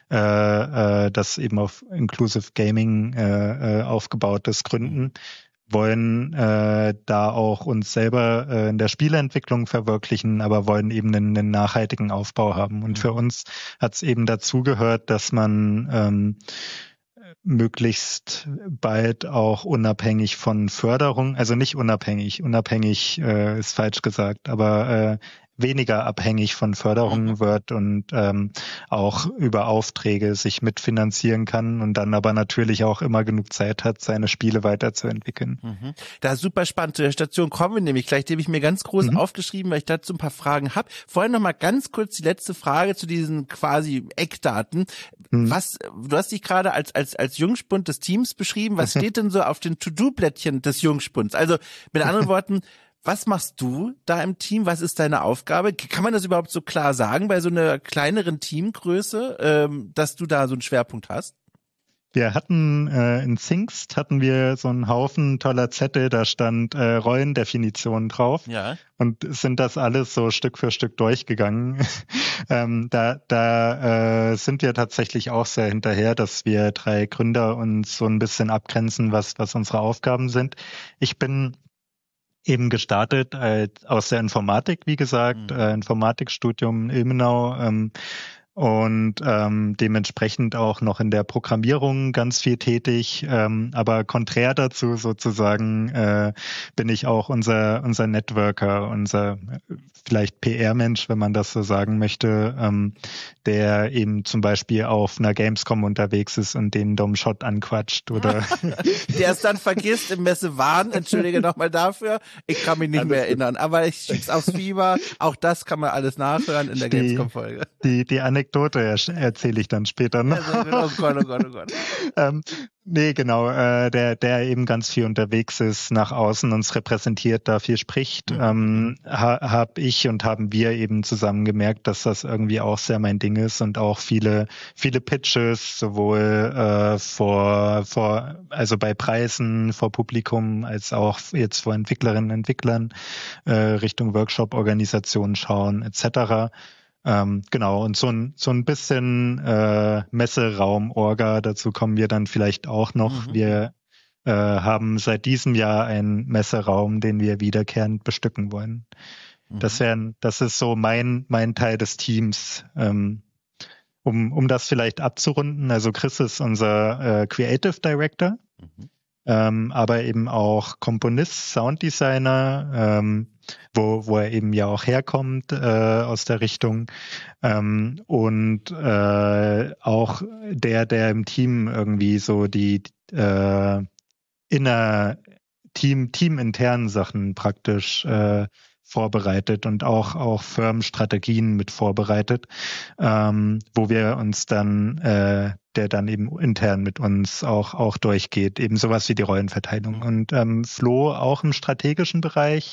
äh, äh, das eben auf Inclusive Gaming äh, äh, aufgebaut ist, gründen, wollen äh, da auch uns selber äh, in der Spieleentwicklung verwirklichen, aber wollen eben einen, einen nachhaltigen Aufbau haben. Und für uns hat es eben dazu gehört, dass man ähm, möglichst bald auch unabhängig von Förderung, also nicht unabhängig, unabhängig äh, ist falsch gesagt, aber äh, weniger abhängig von Förderungen wird und ähm, auch über Aufträge sich mitfinanzieren kann und dann aber natürlich auch immer genug Zeit hat, seine Spiele weiterzuentwickeln. Mhm. Da ist super spannend. Zu der Station kommen wir nämlich gleich. Die habe ich mir ganz groß mhm. aufgeschrieben, weil ich dazu ein paar Fragen habe. Vorhin noch mal ganz kurz die letzte Frage zu diesen quasi Eckdaten. Mhm. Was, du hast dich gerade als als als Jungspund des Teams beschrieben. Was steht denn so auf den To-Do-Blättchen des Jungspunds? Also mit anderen Worten, was machst du da im Team? Was ist deine Aufgabe? Kann man das überhaupt so klar sagen bei so einer kleineren Teamgröße, ähm, dass du da so einen Schwerpunkt hast? Wir hatten äh, in Zingst hatten wir so einen Haufen toller Zettel, da stand äh, Rollendefinition drauf ja. und sind das alles so Stück für Stück durchgegangen. ähm, da da äh, sind wir tatsächlich auch sehr hinterher, dass wir drei Gründer uns so ein bisschen abgrenzen, was was unsere Aufgaben sind. Ich bin eben gestartet als, aus der Informatik, wie gesagt, mhm. äh, Informatikstudium in Ilmenau ähm, und ähm, dementsprechend auch noch in der Programmierung ganz viel tätig. Ähm, aber konträr dazu sozusagen äh, bin ich auch unser unser Networker, unser vielleicht P R-Mensch, wenn man das so sagen möchte, ähm, der eben zum Beispiel auf einer Gamescom unterwegs ist und den Domshot anquatscht oder der es dann vergisst im Messewahn. Entschuldige nochmal dafür. Ich kann mich nicht alles mehr erinnern, aber ich schieb's aufs Fieber. Auch das kann man alles nachhören in der Gamescom-Folge. Die, die Anekdote Anekdote er- erzähle ich dann später noch. Oh Gott, oh Gott, oh Gott. ähm, nee, genau, äh, der, der eben ganz viel unterwegs ist, nach außen uns repräsentiert, da viel spricht, Mhm. ähm, ha, habe ich und haben wir eben zusammen gemerkt, dass das irgendwie auch sehr mein Ding ist und auch viele, viele Pitches, sowohl äh, vor, vor, also bei Preisen, vor Publikum, als auch jetzt vor Entwicklerinnen und Entwicklern, äh, Richtung Workshop-Organisationen schauen, et cetera. Ähm, genau, und so ein, so ein bisschen äh, Messeraum-Orga, dazu kommen wir dann vielleicht auch noch. Mhm. Wir äh, haben seit diesem Jahr einen Messeraum, den wir wiederkehrend bestücken wollen. Mhm. Das wären, das ist so mein, mein Teil des Teams. Ähm, um, um das vielleicht abzurunden, also Chris ist unser äh, Creative Director, Mhm. ähm, aber eben auch Komponist, Sounddesigner, ähm, wo, wo er eben ja auch herkommt äh, aus der Richtung, ähm, und äh, auch der, der im Team irgendwie so die äh, inner Team, teaminternen Sachen praktisch äh, vorbereitet und auch auch Firmenstrategien mit vorbereitet, ähm, wo wir uns dann äh, der dann eben intern mit uns auch auch durchgeht, eben sowas wie die Rollenverteilung. Und ähm, Flo auch im strategischen Bereich,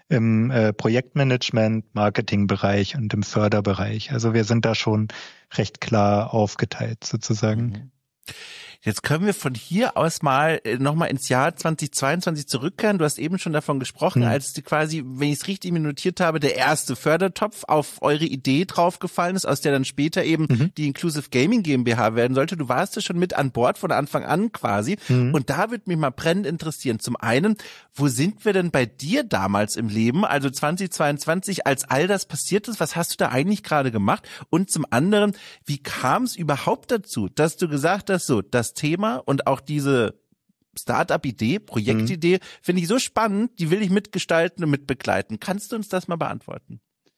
im äh, Projektmanagement, Marketingbereich und im Förderbereich. Also wir sind da schon recht klar aufgeteilt sozusagen. Mhm. Jetzt können wir von hier aus mal nochmal ins Jahr zweitausendzweiundzwanzig zurückkehren. Du hast eben schon davon gesprochen, Hm. als die quasi, wenn ich es richtig notiert habe, der erste Fördertopf auf eure Idee draufgefallen ist, aus der dann später eben Mhm. die Inclusive Gaming GmbH werden sollte. Du warst ja schon mit an Bord von Anfang an quasi. Mhm. Und da würde mich mal brennend interessieren. Zum einen, wo sind wir denn bei dir damals im Leben, also zweitausendzweiundzwanzig, als all das passiert ist? Was hast du da eigentlich gerade gemacht? Und zum anderen, wie kam es überhaupt dazu, dass du gesagt hast, so, das Thema und auch diese Startup-Idee, Projektidee, mhm. finde ich so spannend, die will ich mitgestalten und mitbegleiten. Kannst du uns das mal beantworten?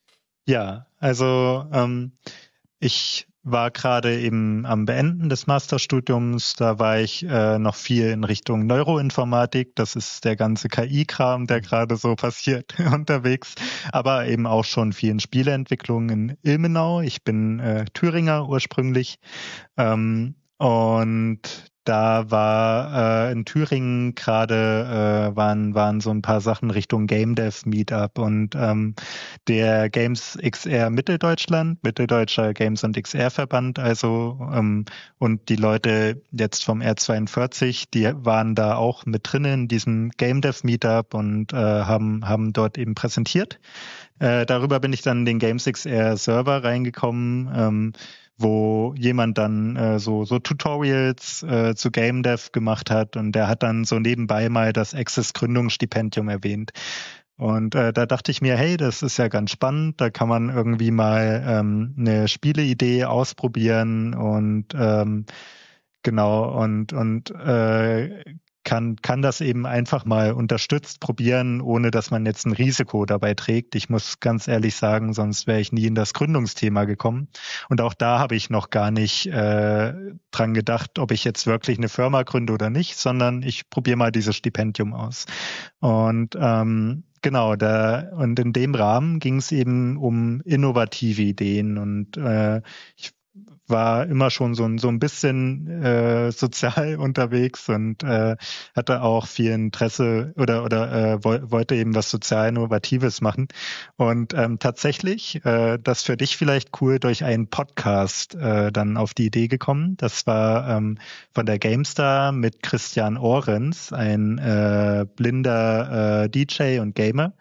Ja, also ähm, ich war gerade eben am Beenden des Masterstudiums, da war ich äh, noch viel in Richtung Neuroinformatik, das ist der ganze K I-Kram, der gerade so passiert, unterwegs, aber eben auch schon viel in Spieleentwicklung in Ilmenau. Ich bin äh, Thüringer ursprünglich, ähm, und da war äh, in Thüringen gerade äh, waren waren so ein paar Sachen Richtung Game Dev Meetup und ähm, der Games X R Mitteldeutschland, Mitteldeutscher Games und X R Verband, also ähm, und die Leute jetzt vom R zweiundvierzig, die waren da auch mit drin in diesem Game Dev Meetup und äh, haben haben dort eben präsentiert. Äh, darüber bin ich dann in den Games X R Server reingekommen, ähm, wo jemand dann äh, so so Tutorials äh, zu Game Dev gemacht hat und der hat dann so nebenbei mal das Access Gründungsstipendium erwähnt. Und äh, da dachte ich mir, hey, das ist ja ganz spannend, da kann man irgendwie mal ähm, eine Spieleidee ausprobieren und ähm, genau und und äh, kann kann das eben einfach mal unterstützt probieren, ohne dass man jetzt ein Risiko dabei trägt. Ich muss ganz ehrlich sagen, sonst wäre ich nie in das Gründungsthema gekommen. Und auch da habe ich noch gar nicht äh, dran gedacht, ob ich jetzt wirklich eine Firma gründe oder nicht, sondern ich probiere mal dieses Stipendium aus. Und ähm, genau, da und in dem Rahmen ging es eben um innovative Ideen und äh, ich war immer schon so ein, so ein bisschen äh, sozial unterwegs und äh, hatte auch viel Interesse oder oder äh, wo, wollte eben was sozial Innovatives machen. Und ähm, tatsächlich, äh, das für dich vielleicht cool, durch einen Podcast äh, dann auf die Idee gekommen. Das war ähm, von der GameStar mit Christian Ohrens, ein äh, blinder äh, D J und Gamer.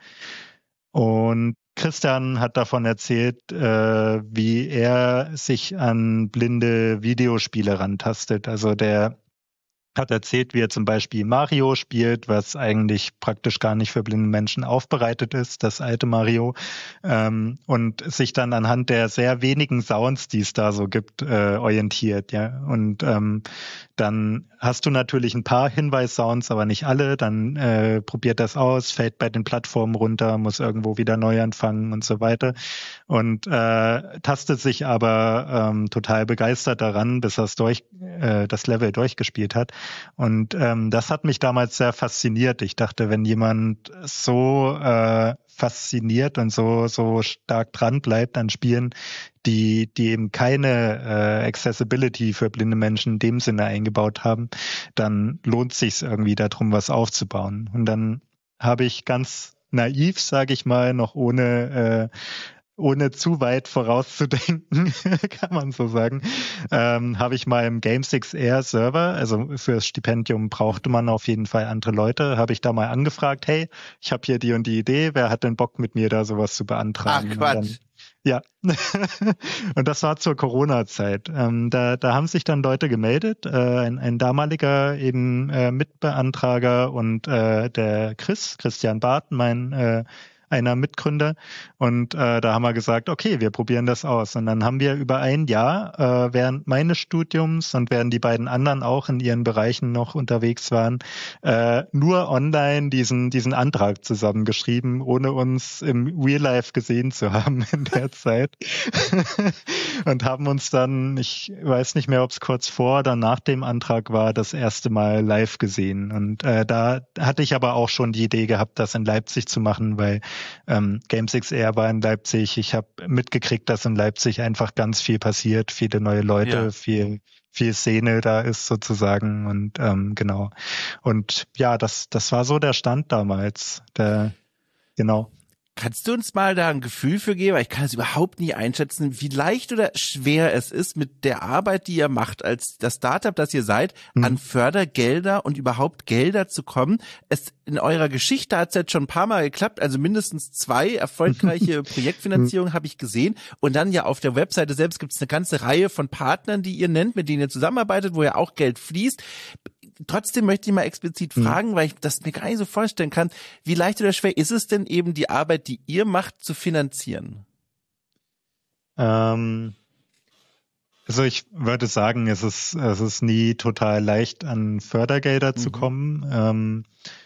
Und Christian hat davon erzählt, äh, wie er sich an blinde Videospiele rantastet. Also der hat erzählt, wie er zum Beispiel Mario spielt, was eigentlich praktisch gar nicht für blinde Menschen aufbereitet ist, das alte Mario, ähm, und sich dann anhand der sehr wenigen Sounds, die es da so gibt, äh, orientiert, ja. Und ähm, dann hast du natürlich ein paar Hinweis-Sounds, aber nicht alle. Dann äh, probiert das aus, fällt bei den Plattformen runter, muss irgendwo wieder neu anfangen und so weiter. Und äh, tastet sich aber ähm, total begeistert daran, bis er durch, äh, das Level durchgespielt hat. Und ähm, das hat mich damals sehr fasziniert. Ich dachte, wenn jemand so äh, fasziniert und so so stark dran bleibt an Spielen, die die eben keine äh, Accessibility für blinde Menschen in dem Sinne eingebaut haben, dann lohnt sich's irgendwie darum, was aufzubauen. Und dann habe ich ganz naiv, sage ich mal, noch ohne äh, ohne zu weit vorauszudenken, kann man so sagen, ähm, habe ich mal im GameSix Air Server, also für das Stipendium brauchte man auf jeden Fall andere Leute, habe ich da mal angefragt, hey, ich habe hier die und die Idee, wer hat denn Bock mit mir da sowas zu beantragen? Ach Quatsch. Und dann, ja, und das war zur Corona-Zeit. Ähm, da, da haben sich dann Leute gemeldet, äh, ein, ein damaliger eben äh, Mitbeantrager und äh, der Chris, Christian Barth, mein äh, einer Mitgründer. Und äh, da haben wir gesagt, okay, wir probieren das aus. Und dann haben wir über ein Jahr, äh, während meines Studiums und während die beiden anderen auch in ihren Bereichen noch unterwegs waren, äh, nur online diesen diesen Antrag zusammengeschrieben, ohne uns im Real Life gesehen zu haben in der Zeit. Und haben uns dann, ich weiß nicht mehr, ob es kurz vor oder nach dem Antrag war, das erste Mal live gesehen. Und äh, da hatte ich aber auch schon die Idee gehabt, das in Leipzig zu machen, weil Ähm, GameSix Air war in Leipzig. Ich habe mitgekriegt, dass in Leipzig einfach ganz viel passiert, viele neue Leute, ja. viel viel Szene da ist sozusagen und ähm, genau. Und ja, das das war so der Stand damals. Der, genau. Kannst du uns mal da ein Gefühl für geben? Ich kann es überhaupt nie einschätzen, wie leicht oder schwer es ist, mit der Arbeit, die ihr macht, als das Startup, das ihr seid, hm. an Fördergelder und überhaupt Gelder zu kommen. Es in eurer Geschichte hat es jetzt schon ein paar Mal geklappt, also mindestens zwei erfolgreiche Projektfinanzierungen habe ich gesehen. Und dann ja auf der Webseite selbst gibt es eine ganze Reihe von Partnern, die ihr nennt, mit denen ihr zusammenarbeitet, wo ja auch Geld fließt. Trotzdem möchte ich mal explizit fragen, mhm. weil ich das mir gar nicht so vorstellen kann, wie leicht oder schwer ist es denn eben, die Arbeit, die ihr macht, zu finanzieren? Ähm, also ich würde sagen, es ist, es ist nie total leicht, an Fördergelder mhm. zu kommen. Ähm,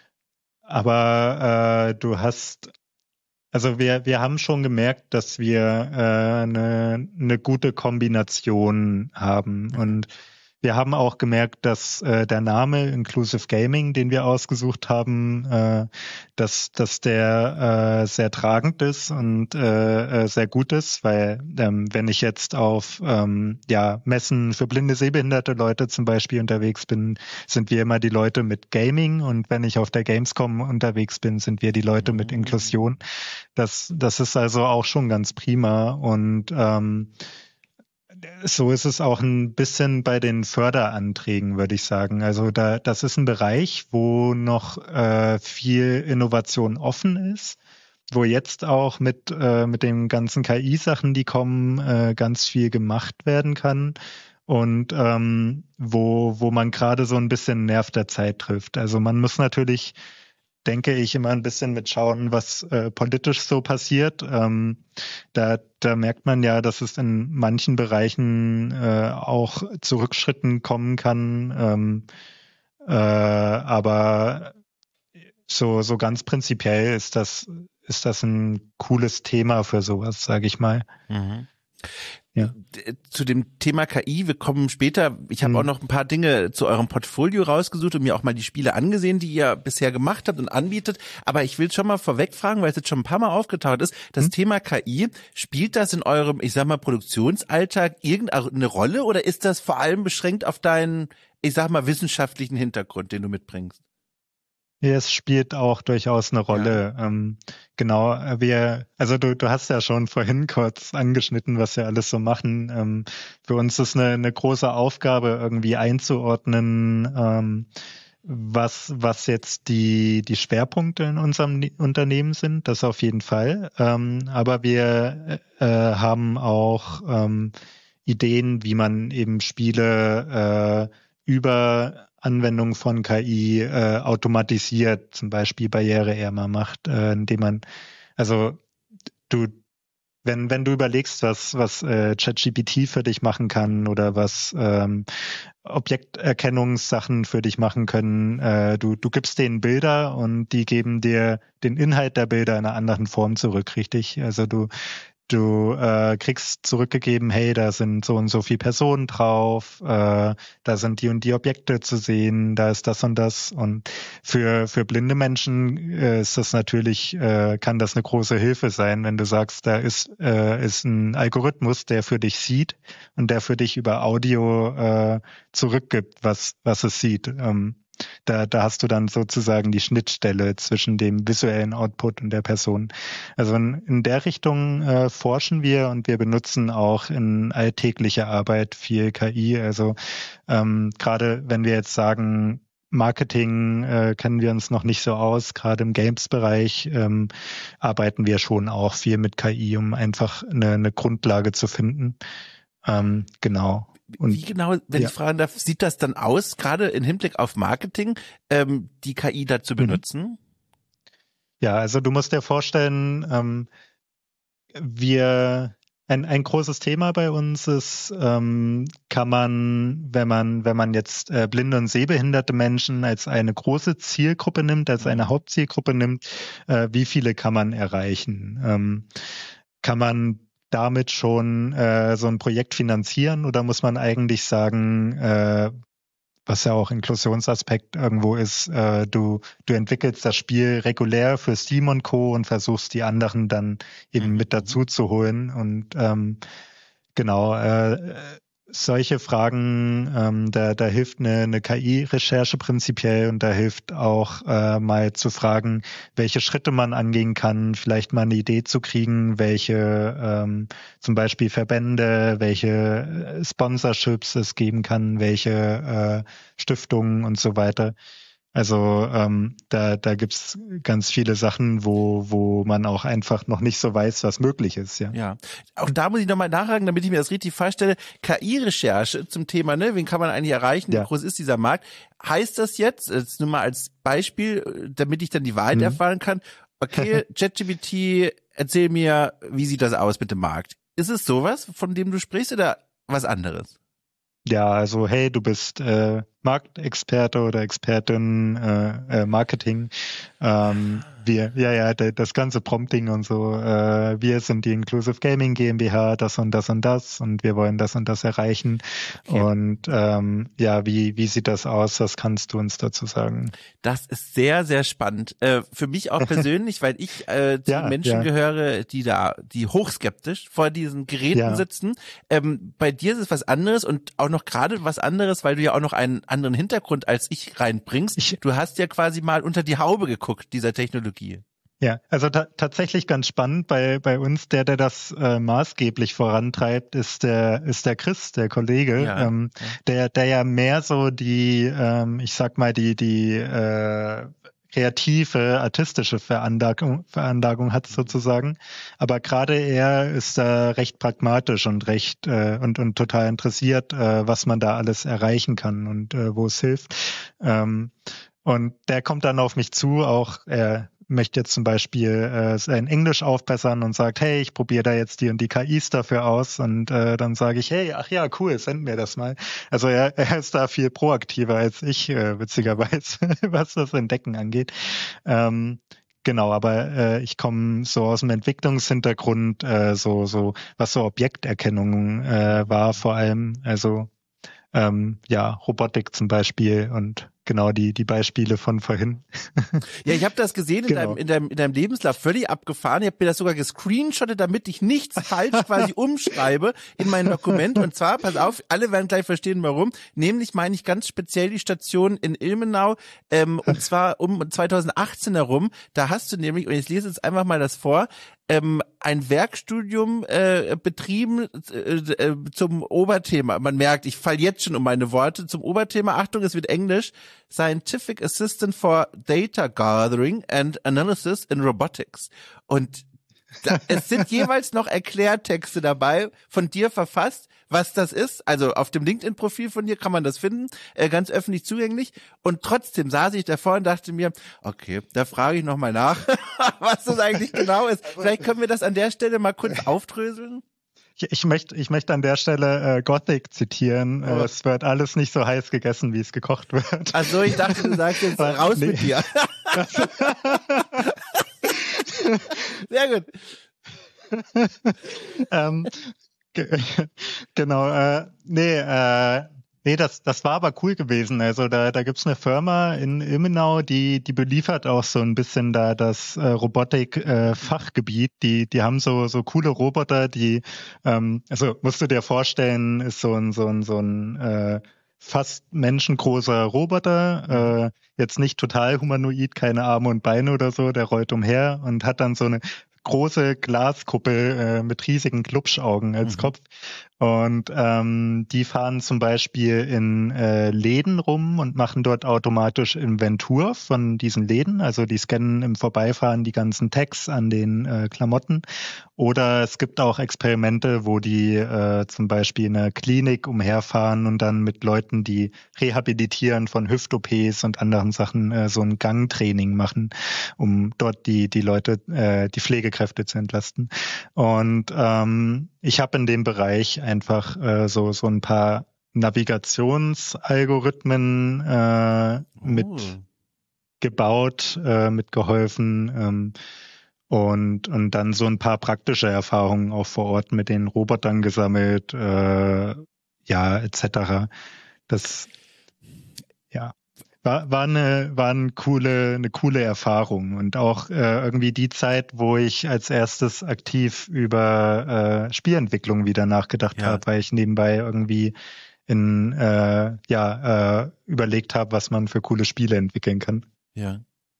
aber äh, du hast, also wir, wir haben schon gemerkt, dass wir äh, eine, eine gute Kombination haben und wir haben auch gemerkt, dass äh, der Name Inclusive Gaming, den wir ausgesucht haben, äh, dass, dass der äh, sehr tragend ist und äh, äh, sehr gut ist, weil ähm, wenn ich jetzt auf ähm, ja Messen für blinde, sehbehinderte Leute zum Beispiel unterwegs bin, sind wir immer die Leute mit Gaming und wenn ich auf der Gamescom unterwegs bin, sind wir die Leute mit Inklusion. Das, das ist also auch schon ganz prima und ähm, so ist es auch ein bisschen bei den Förderanträgen, würde ich sagen. Also da, das ist ein Bereich, wo noch äh, viel Innovation offen ist, wo jetzt auch mit äh, mit den ganzen K I-Sachen, die kommen, äh, ganz viel gemacht werden kann und ähm, wo wo man gerade so ein bisschen Nerv der Zeit trifft. Also man muss natürlich, denke ich, immer ein bisschen mitschauen, was äh, politisch so passiert. Ähm, da, da merkt man ja, dass es in manchen Bereichen äh, auch zu Rückschritten kommen kann. Ähm, äh, aber so, so ganz prinzipiell ist das, ist das ein cooles Thema für sowas, sage ich mal. Mhm. Ja. Zu dem Thema K I, wir kommen später, ich habe hm. auch noch ein paar Dinge zu eurem Portfolio rausgesucht und mir auch mal die Spiele angesehen, die ihr bisher gemacht habt und anbietet, aber ich will schon mal vorweg fragen, weil es jetzt schon ein paar Mal aufgetaucht ist, das hm. Thema K I, spielt das in eurem, ich sag mal, Produktionsalltag irgendeine Rolle oder ist das vor allem beschränkt auf deinen, ich sag mal, wissenschaftlichen Hintergrund, den du mitbringst? Ja, es spielt auch durchaus eine Rolle. Ja. Ähm, genau, wir, also du, du hast ja schon vorhin kurz angeschnitten, was wir alles so machen. Ähm, für uns ist eine, eine große Aufgabe, irgendwie einzuordnen, ähm, was, was jetzt die, die Schwerpunkte in unserem Unternehmen sind. Das auf jeden Fall. Ähm, aber wir äh, haben auch ähm, Ideen, wie man eben Spiele äh, über Anwendung von K I äh, automatisiert, zum Beispiel barriereärmer macht, äh, indem man, also du, wenn wenn du überlegst, was was äh, ChatGPT für dich machen kann oder was ähm, Objekterkennungssachen für dich machen können, äh, du du gibst denen Bilder und die geben dir den Inhalt der Bilder in einer anderen Form zurück, richtig? Also du Du äh, kriegst zurückgegeben, hey, da sind so und so viele Personen drauf, äh, da sind die und die Objekte zu sehen, da ist das und das. Und für für blinde Menschen äh, ist das natürlich, äh, kann das eine große Hilfe sein, wenn du sagst, da ist äh, ist ein Algorithmus, der für dich sieht und der für dich über Audio äh, zurückgibt, was was es sieht. Ähm, Da, da hast du dann sozusagen die Schnittstelle zwischen dem visuellen Output und der Person. Also in, in der Richtung äh, forschen wir und wir benutzen auch in alltäglicher Arbeit viel K I. Also ähm, gerade wenn wir jetzt sagen, Marketing äh, kennen wir uns noch nicht so aus, gerade im Games-Bereich ähm, arbeiten wir schon auch viel mit K I, um einfach eine, eine Grundlage zu finden. Ähm, genau. Und, wie genau, wenn ja. ich fragen darf, sieht das dann aus, gerade im Hinblick auf Marketing, ähm, die K I dazu benutzen? Ja, also du musst dir vorstellen, ähm, wir ein, ein großes Thema bei uns ist, ähm, kann man, wenn man, wenn man jetzt äh, blinde und sehbehinderte Menschen als eine große Zielgruppe nimmt, als eine Hauptzielgruppe nimmt, äh, wie viele kann man erreichen? Ähm, kann man damit schon äh, so ein Projekt finanzieren oder muss man eigentlich sagen, äh, was ja auch Inklusionsaspekt irgendwo ist, äh, du du entwickelst das Spiel regulär für Steam und Co. und versuchst die anderen dann eben mit dazu zu holen und ähm, genau, äh, solche Fragen, ähm, da, da hilft eine, eine K I-Recherche prinzipiell und da hilft auch äh, mal zu fragen, welche Schritte man angehen kann, vielleicht mal eine Idee zu kriegen, welche ähm, zum Beispiel Verbände, welche Sponsorships es geben kann, welche äh, Stiftungen und so weiter. Also ähm, da, da gibt's ganz viele Sachen, wo, wo man auch einfach noch nicht so weiß, was möglich ist. Ja, ja. Auch da muss ich nochmal nachhaken, damit ich mir das richtig vorstelle. K I-Recherche zum Thema, ne, wen kann man eigentlich erreichen, ja. Wie groß ist dieser Markt? Heißt das jetzt, jetzt nur mal als Beispiel, damit ich dann die Wahrheit mhm. erfahren kann, okay, ChatGPT, erzähl mir, wie sieht das aus mit dem Markt? Ist es sowas, von dem du sprichst, oder was anderes? Ja, also hey, du bist äh, Marktexperte oder Expertin äh, äh, Marketing. Ähm, wir, ja, ja, das ganze Prompting und so. Äh, wir sind die Inclusive Gaming GmbH, das und das und das und wir wollen das und das erreichen. Okay. Und ähm, ja, wie wie sieht das aus? Was kannst du uns dazu sagen? Das ist sehr, sehr spannend. Äh, für mich auch persönlich, weil ich äh, zu ja, Menschen ja. gehöre, die da, die hochskeptisch vor diesen Geräten ja. sitzen. Ähm, bei dir ist es was anderes und auch noch gerade was anderes, weil du ja auch noch einen anderen Hintergrund als ich reinbringst. Ich, du hast ja quasi mal unter die Haube geguckt dieser Technologie. Ja, also ta- tatsächlich ganz spannend bei bei uns, der der das äh, maßgeblich vorantreibt, ist der ist der Chris, der Kollege, ja, ähm, ja. der der ja mehr so die, ähm, ich sag mal die die äh, kreative, artistische Veranlagung, Veranlagung hat sozusagen. Aber gerade er ist da recht pragmatisch und recht äh, und und total interessiert, äh, was man da alles erreichen kann und äh, wo es hilft. Ähm, und der kommt dann auf mich zu, auch er möchte jetzt zum Beispiel äh, sein Englisch aufbessern und sagt, hey, ich probiere da jetzt die und die K Is dafür aus und äh, dann sage ich, hey, ach ja, cool, send mir das mal. Also er, er ist da viel proaktiver als ich, äh, witzigerweise, was das Entdecken angeht. Ähm, Genau, aber äh, ich komme so aus dem Entwicklungshintergrund, äh, so so was so Objekterkennung äh, war vor allem, also ähm, ja Robotik zum Beispiel und genau die die Beispiele von vorhin. Ja, ich habe das gesehen in, genau. deinem, in, deinem, in deinem Lebenslauf, völlig abgefahren. Ich habe mir das sogar gescreenshottet, damit ich nichts falsch quasi umschreibe in mein Dokument. Und zwar, pass auf, alle werden gleich verstehen, warum. Nämlich meine ich ganz speziell die Station in Ilmenau, ähm, und zwar um zweitausendachtzehn herum. Da hast du nämlich, und ich lese jetzt einfach mal das vor, ähm, ein Werkstudium äh, betrieben äh, äh, zum Oberthema. Man merkt, ich falle jetzt schon um meine Worte. Zum Oberthema, Achtung, es wird Englisch, Scientific Assistant for Data Gathering and Analysis in Robotics. Und da, es sind jeweils noch Erklärtexte dabei, von dir verfasst, was das ist. Also auf dem LinkedIn-Profil von dir kann man das finden, äh, ganz öffentlich zugänglich. Und trotzdem saß ich davor und dachte mir, okay, da frage ich nochmal nach, was das eigentlich genau ist. Vielleicht können wir das an der Stelle mal kurz aufdröseln. Ich, ich möchte ich möchte an der Stelle äh, Gothic zitieren. Oh. Es wird alles nicht so heiß gegessen, wie es gekocht wird. Ach so, ich dachte, du sagst jetzt raus nee. mit dir. Sehr gut. ähm, ge genau, äh, nee, äh, nee, das, das war aber cool gewesen. Also da, da gibt's eine Firma in Ilmenau, die, die beliefert auch so ein bisschen da das äh, Robotik-Fachgebiet. Äh, die, die haben so, so coole Roboter, die, ähm, also musst du dir vorstellen, ist so ein, so ein, so ein äh, fast menschengroßer Roboter, äh, jetzt nicht total humanoid, keine Arme und Beine oder so, der rollt umher und hat dann so eine große Glaskuppel äh, mit riesigen Glubschaugen als mhm. Kopf. Und ähm, die fahren zum Beispiel in äh, Läden rum und machen dort automatisch Inventur von diesen Läden. Also die scannen im Vorbeifahren die ganzen Tags an den äh, Klamotten. Oder es gibt auch Experimente, wo die äh, zum Beispiel in einer Klinik umherfahren und dann mit Leuten, die rehabilitieren von Hüft-O Ps und anderen Sachen, äh, so ein Gangtraining machen, um dort die die Leute, äh, die Pflegekräfte zu entlasten. Und ähm, ich habe in dem Bereich einfach äh, so so ein paar Navigationsalgorithmen äh, oh. mit gebaut, äh, mitgeholfen ähm, und und dann so ein paar praktische Erfahrungen auch vor Ort mit den Robotern gesammelt, äh, ja et cetera. Das ja war war eine war eine coole eine coole Erfahrung und auch äh, irgendwie die Zeit, wo ich als erstes aktiv über äh, Spielentwicklung wieder nachgedacht ja. habe, weil ich nebenbei irgendwie in äh, ja äh, überlegt habe, was man für coole Spiele entwickeln kann. Ja.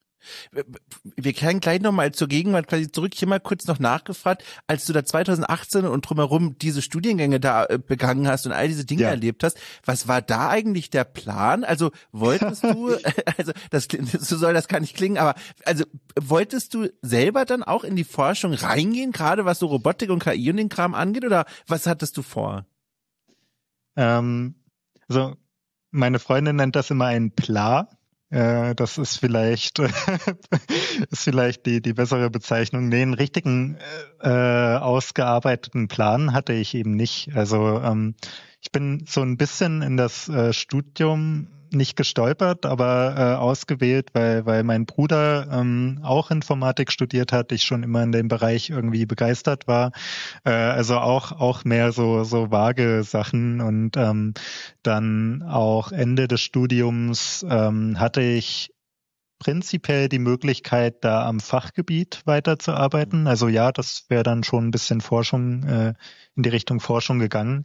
Wir kehren gleich nochmal zur Gegenwart quasi zurück. Hier mal kurz noch nachgefragt, als du da zwanzig achtzehn und drumherum diese Studiengänge da begangen hast und all diese Dinge ja. erlebt hast, was war da eigentlich der Plan? Also wolltest du, also das so soll das gar nicht klingen, aber also wolltest du selber dann auch in die Forschung reingehen, gerade was so Robotik und K I und den Kram angeht, oder was hattest du vor? Ähm, also meine Freundin nennt das immer ein Pla. Äh, das ist vielleicht ist vielleicht die die bessere Bezeichnung. Nee, einen richtigen äh, ausgearbeiteten Plan hatte ich eben nicht. Also ähm, ich bin so ein bisschen in das äh, Studium nicht gestolpert, aber äh, ausgewählt, weil weil mein Bruder ähm, auch Informatik studiert hat, ich schon immer in dem Bereich irgendwie begeistert war. Äh, also auch auch mehr so so vage Sachen und ähm, dann auch Ende des Studiums ähm, hatte ich prinzipiell die Möglichkeit, da am Fachgebiet weiterzuarbeiten. Also ja, das wäre dann schon ein bisschen Forschung äh, in die Richtung Forschung gegangen.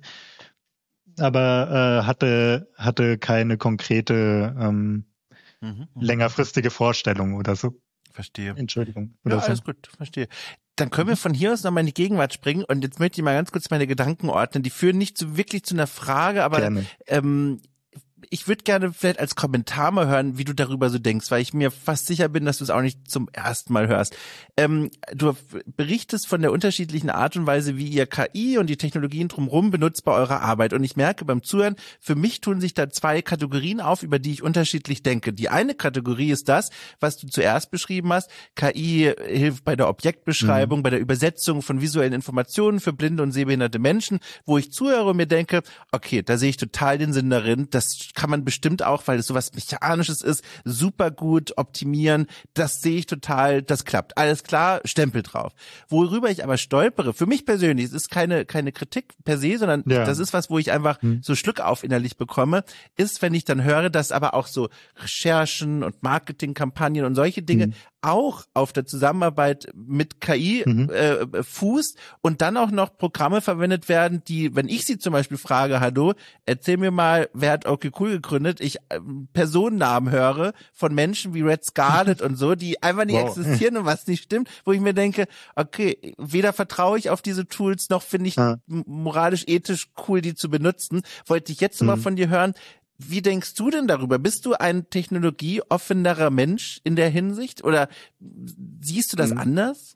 Aber äh, hatte hatte keine konkrete ähm, mhm, längerfristige Vorstellung oder so. Verstehe. Entschuldigung. Oder ja, so. alles gut, verstehe. Dann können wir von hier aus nochmal in die Gegenwart springen und jetzt möchte ich mal ganz kurz meine Gedanken ordnen. Die führen nicht so wirklich zu einer Frage, aber Gerne. ähm, ich würde gerne vielleicht als Kommentar mal hören, wie du darüber so denkst, weil ich mir fast sicher bin, dass du es auch nicht zum ersten Mal hörst. Ähm, du berichtest von der unterschiedlichen Art und Weise, wie ihr K I und die Technologien drumherum benutzt bei eurer Arbeit. Und ich merke beim Zuhören, für mich tun sich da zwei Kategorien auf, über die ich unterschiedlich denke. Die eine Kategorie ist das, was du zuerst beschrieben hast. K I hilft bei der Objektbeschreibung, mhm. bei der Übersetzung von visuellen Informationen für blinde und sehbehinderte Menschen, wo ich zuhöre und mir denke, okay, da sehe ich total den Sinn darin, das kann man bestimmt auch, weil es sowas Mechanisches ist, super gut optimieren. Das sehe ich total, das klappt. Alles klar, Stempel drauf. Worüber ich aber stolpere, für mich persönlich, es ist keine keine Kritik per se, sondern ja. das ist was, wo ich einfach hm. so Schluck auf innerlich bekomme, ist, wenn ich dann höre, dass aber auch so Recherchen und Marketingkampagnen und solche Dinge hm. auch auf der Zusammenarbeit mit K I mhm. äh, fußt und dann auch noch Programme verwendet werden, die, wenn ich sie zum Beispiel frage, hallo, erzähl mir mal, wer hat okay cool gegründet, ich äh, Personennamen höre von Menschen wie Red Scarlet und so, die einfach nicht wow. existieren und was nicht stimmt, wo ich mir denke, okay, weder vertraue ich auf diese Tools, noch finde ich ja. moralisch, ethisch cool, die zu benutzen. Wollte ich jetzt mhm. mal von dir hören, wie denkst du denn darüber? Bist du ein technologieoffenerer Mensch in der Hinsicht oder siehst du das mhm. anders?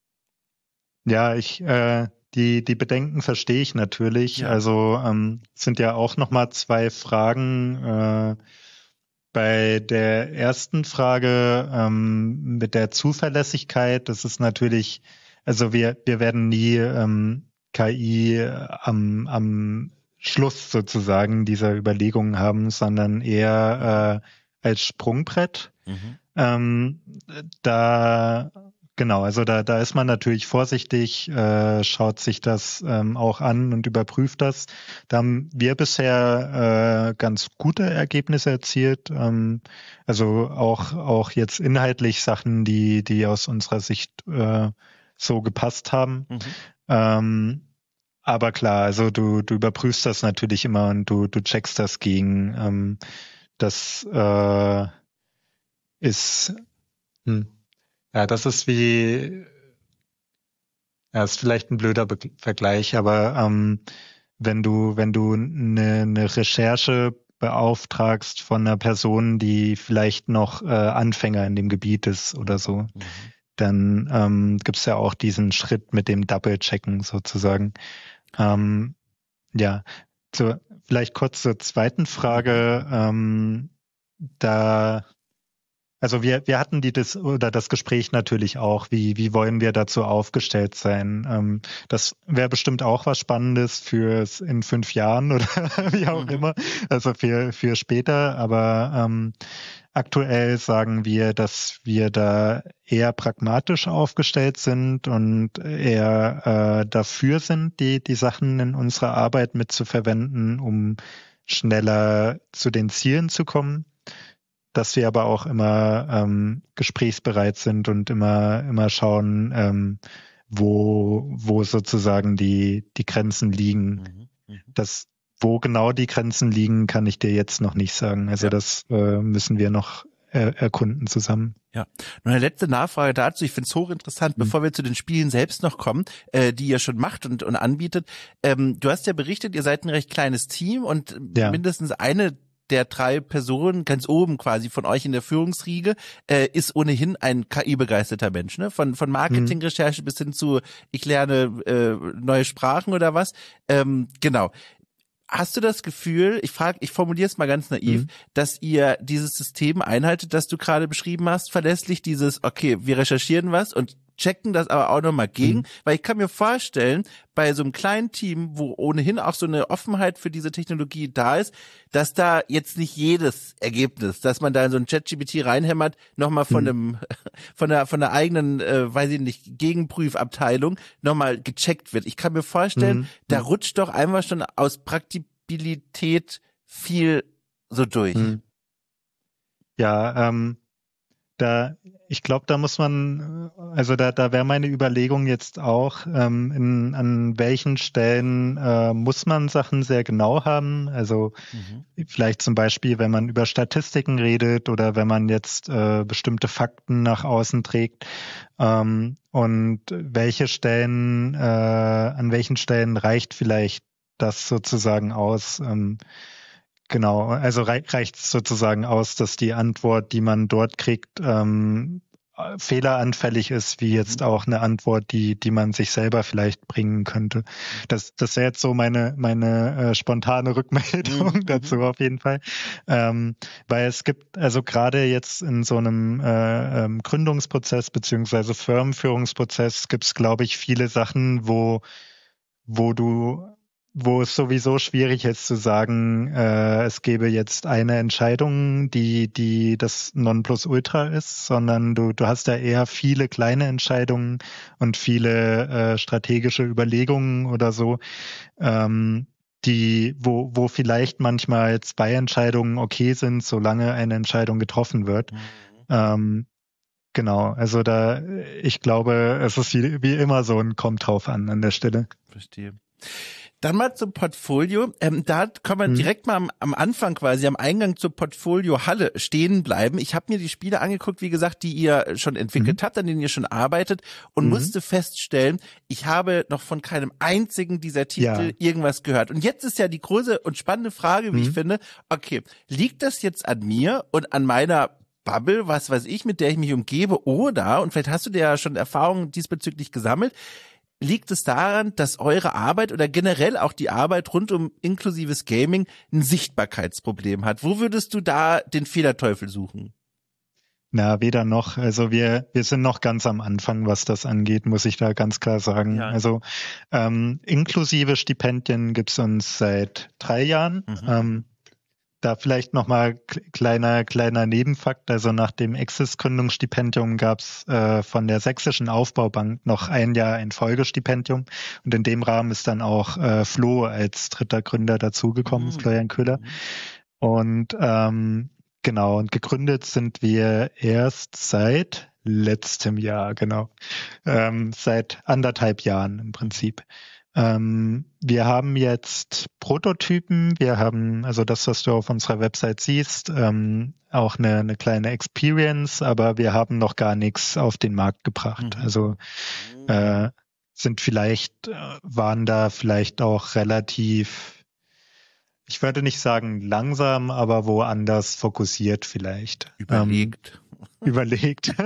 Ja, ich äh, die die Bedenken verstehe ich natürlich. Ja. Also ähm, sind ja auch noch mal zwei Fragen. Äh, bei der ersten Frage ähm, mit der Zuverlässigkeit, das ist natürlich, also wir wir werden nie ähm, K I am am Schluss sozusagen dieser Überlegungen haben, sondern eher äh, als Sprungbrett. Mhm. Ähm, da Genau, also da, da ist man natürlich vorsichtig, äh, schaut sich das ähm, auch an und überprüft das. Da haben wir bisher äh, ganz gute Ergebnisse erzielt. Ähm, also auch auch jetzt inhaltlich Sachen, die die aus unserer Sicht äh, so gepasst haben. Mhm. Ähm, aber klar, also du du überprüfst das natürlich immer und du du checkst das gegen. Ähm, das äh, ist hm. Ja, das ist wie, ja, ist vielleicht ein blöder Be- Vergleich, aber ähm, wenn du, wenn du eine, eine Recherche beauftragst von einer Person, die vielleicht noch äh, Anfänger in dem Gebiet ist oder so, mhm. dann ähm, gibt's ja auch diesen Schritt mit dem Double-Checken sozusagen. Ähm, ja, so, vielleicht kurz zur zweiten Frage. Ähm, da Also wir, wir hatten die das oder das Gespräch natürlich auch, wie, wie wollen wir dazu aufgestellt sein? Ähm, das wäre bestimmt auch was Spannendes fürs in fünf Jahren oder wie auch mhm. immer, also für, für später. Aber ähm, aktuell sagen wir, dass wir da eher pragmatisch aufgestellt sind und eher äh, dafür sind, die, die Sachen in unserer Arbeit mitzuverwenden, um schneller zu den Zielen zu kommen. Dass wir aber auch immer ähm, gesprächsbereit sind und immer immer schauen, ähm, wo wo sozusagen die die Grenzen liegen. Mhm, das wo genau die Grenzen liegen, kann ich dir jetzt noch nicht sagen. Also ja. das äh, müssen wir noch er, erkunden zusammen. Ja, nur eine letzte Nachfrage dazu. Ich finde es hochinteressant, mhm. bevor wir zu den Spielen selbst noch kommen, äh, die ihr schon macht und, und anbietet. Ähm, du hast ja berichtet, ihr seid ein recht kleines Team und ja. mindestens eine der drei Personen ganz oben quasi von euch in der Führungsriege äh, ist ohnehin ein K I-begeisterter Mensch, ne? Von von Marketingrecherche mhm. bis hin zu ich lerne äh, neue Sprachen oder was. Ähm, genau. Hast du das Gefühl, ich frage, ich formuliere es mal ganz naiv, mhm. dass ihr dieses System einhaltet, das du gerade beschrieben hast, verlässlich dieses, okay, wir recherchieren was und checken das aber auch nochmal gegen, mhm. weil ich kann mir vorstellen, bei so einem kleinen Team, wo ohnehin auch so eine Offenheit für diese Technologie da ist, dass da jetzt nicht jedes Ergebnis, dass man da in so ein ChatGPT reinhämmert, nochmal von mhm. einem, von der, von der eigenen, äh, weiß ich nicht, Gegenprüfabteilung nochmal gecheckt wird. Ich kann mir vorstellen, mhm. da rutscht doch einfach schon aus Praktikabilität viel so durch. Mhm. Ja, ähm, Da, ich glaube, da muss man, also da, da wäre meine Überlegung jetzt auch, ähm, in, an welchen Stellen äh, muss man Sachen sehr genau haben. Also mhm. vielleicht zum Beispiel, wenn man über Statistiken redet oder wenn man jetzt äh, bestimmte Fakten nach außen trägt. Ähm, und welche Stellen, äh, an welchen Stellen reicht vielleicht das sozusagen aus? Ähm, Genau, also reicht es sozusagen aus, dass die Antwort, die man dort kriegt, ähm, fehleranfällig ist, wie jetzt auch eine Antwort, die die man sich selber vielleicht bringen könnte. Das das wäre jetzt so meine meine äh, spontane Rückmeldung mhm. dazu auf jeden Fall, ähm, weil es gibt also gerade jetzt in so einem äh, ähm, Gründungsprozess beziehungsweise Firmenführungsprozess gibt es, glaube ich, viele Sachen, wo wo du wo es sowieso schwierig ist zu sagen, äh, es gäbe jetzt eine Entscheidung, die die das Nonplusultra ist, sondern du du hast ja eher viele kleine Entscheidungen und viele äh, strategische Überlegungen oder so, ähm, die wo wo vielleicht manchmal zwei Entscheidungen okay sind, solange eine Entscheidung getroffen wird. Mhm. Ähm, genau, also da ich glaube, es ist wie, wie immer so ein kommt drauf an an der Stelle. Verstehe. Dann mal zum Portfolio. Ähm, da kann man mhm. direkt mal am, am Anfang quasi, am Eingang zur Portfolio-Halle stehen bleiben. Ich habe mir die Spiele angeguckt, wie gesagt, die ihr schon entwickelt mhm. habt, an denen ihr schon arbeitet und mhm. musste feststellen, ich habe noch von keinem einzigen dieser Titel ja. irgendwas gehört. Und jetzt ist ja die große und spannende Frage, wie mhm. ich finde, okay, liegt das jetzt an mir und an meiner Bubble, was weiß ich, mit der ich mich umgebe, oder, und vielleicht hast du ja schon Erfahrungen diesbezüglich gesammelt, liegt es daran, dass eure Arbeit oder generell auch die Arbeit rund um inklusives Gaming ein Sichtbarkeitsproblem hat? Wo würdest du da den Fehlerteufel suchen? Na, weder noch. Also wir wir sind noch ganz am Anfang, was das angeht, muss ich da ganz klar sagen. Ja. Also ähm, inklusive Stipendien gibt's uns seit drei Jahren. Mhm. Ähm, da vielleicht nochmal kleiner, kleiner Nebenfakt. Also nach dem Exis-Gründungsstipendium gab es äh, von der Sächsischen Aufbaubank noch ein Jahr ein Folgestipendium. Und in dem Rahmen ist dann auch äh, Flo als dritter Gründer dazugekommen, mhm. Florian Köhler. Und ähm, genau, und gegründet sind wir erst seit letztem Jahr, genau. Ähm, seit anderthalb Jahren im Prinzip. Ähm, wir haben jetzt Prototypen, wir haben, also das, was du auf unserer Website siehst, ähm, auch eine, eine kleine Experience, aber wir haben noch gar nichts auf den Markt gebracht. Mhm. Also äh, sind vielleicht, äh, waren da vielleicht auch relativ, ich würde nicht sagen langsam, aber woanders fokussiert vielleicht. Überlegt. Ähm, überlegt.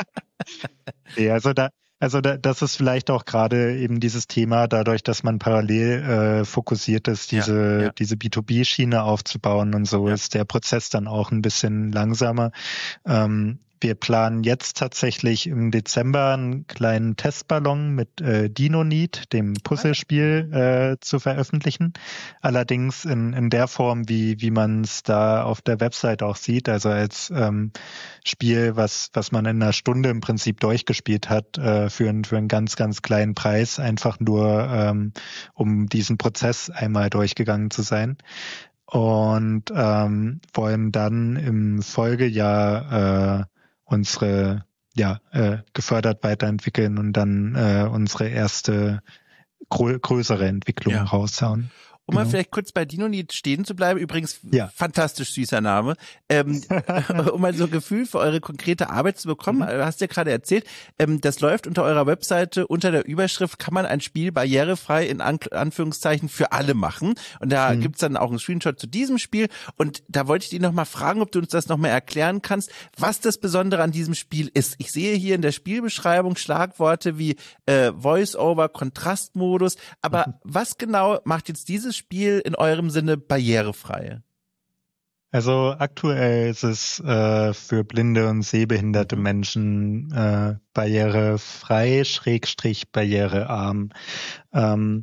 Ja, also da, Also da, das ist vielleicht auch gerade eben dieses Thema, dadurch, dass man parallel äh, fokussiert ist, diese, ja, ja. diese B zwei B-Schiene aufzubauen und so, ja. ist der Prozess dann auch ein bisschen langsamer. Ähm, wir planen jetzt tatsächlich im Dezember einen kleinen Testballon mit äh, Dino-Need, dem Puzzlespiel, äh, zu veröffentlichen. Allerdings in, in der Form, wie, wie man es da auf der Website auch sieht, also als ähm, Spiel, was, was man in einer Stunde im Prinzip durchgespielt hat, äh, für, einen, für einen ganz, ganz kleinen Preis, einfach nur, ähm, um diesen Prozess einmal durchgegangen zu sein. Und ähm, wollen dann im Folgejahr äh, unsere, ja, äh, gefördert weiterentwickeln und dann äh, unsere erste grö- größere Entwicklung ja. raushauen. Um genau. mal vielleicht kurz bei Dino-Need stehen zu bleiben, übrigens ja. fantastisch süßer Name, ähm, um mal so ein Gefühl für eure konkrete Arbeit zu bekommen, mhm. hast du ja gerade erzählt, ähm, das läuft unter eurer Webseite, unter der Überschrift kann man ein Spiel barrierefrei in An- Anführungszeichen für alle machen und da mhm. gibt's dann auch einen Screenshot zu diesem Spiel und da wollte ich dich nochmal fragen, ob du uns das nochmal erklären kannst, was das Besondere an diesem Spiel ist. Ich sehe hier in der Spielbeschreibung Schlagworte wie äh, Voice-Over, Kontrastmodus, aber mhm. was genau macht jetzt dieses Spiel in eurem Sinne barrierefrei? Also aktuell ist es äh, für blinde und sehbehinderte mhm. Menschen äh, barrierefrei, schrägstrich barrierearm. Ähm,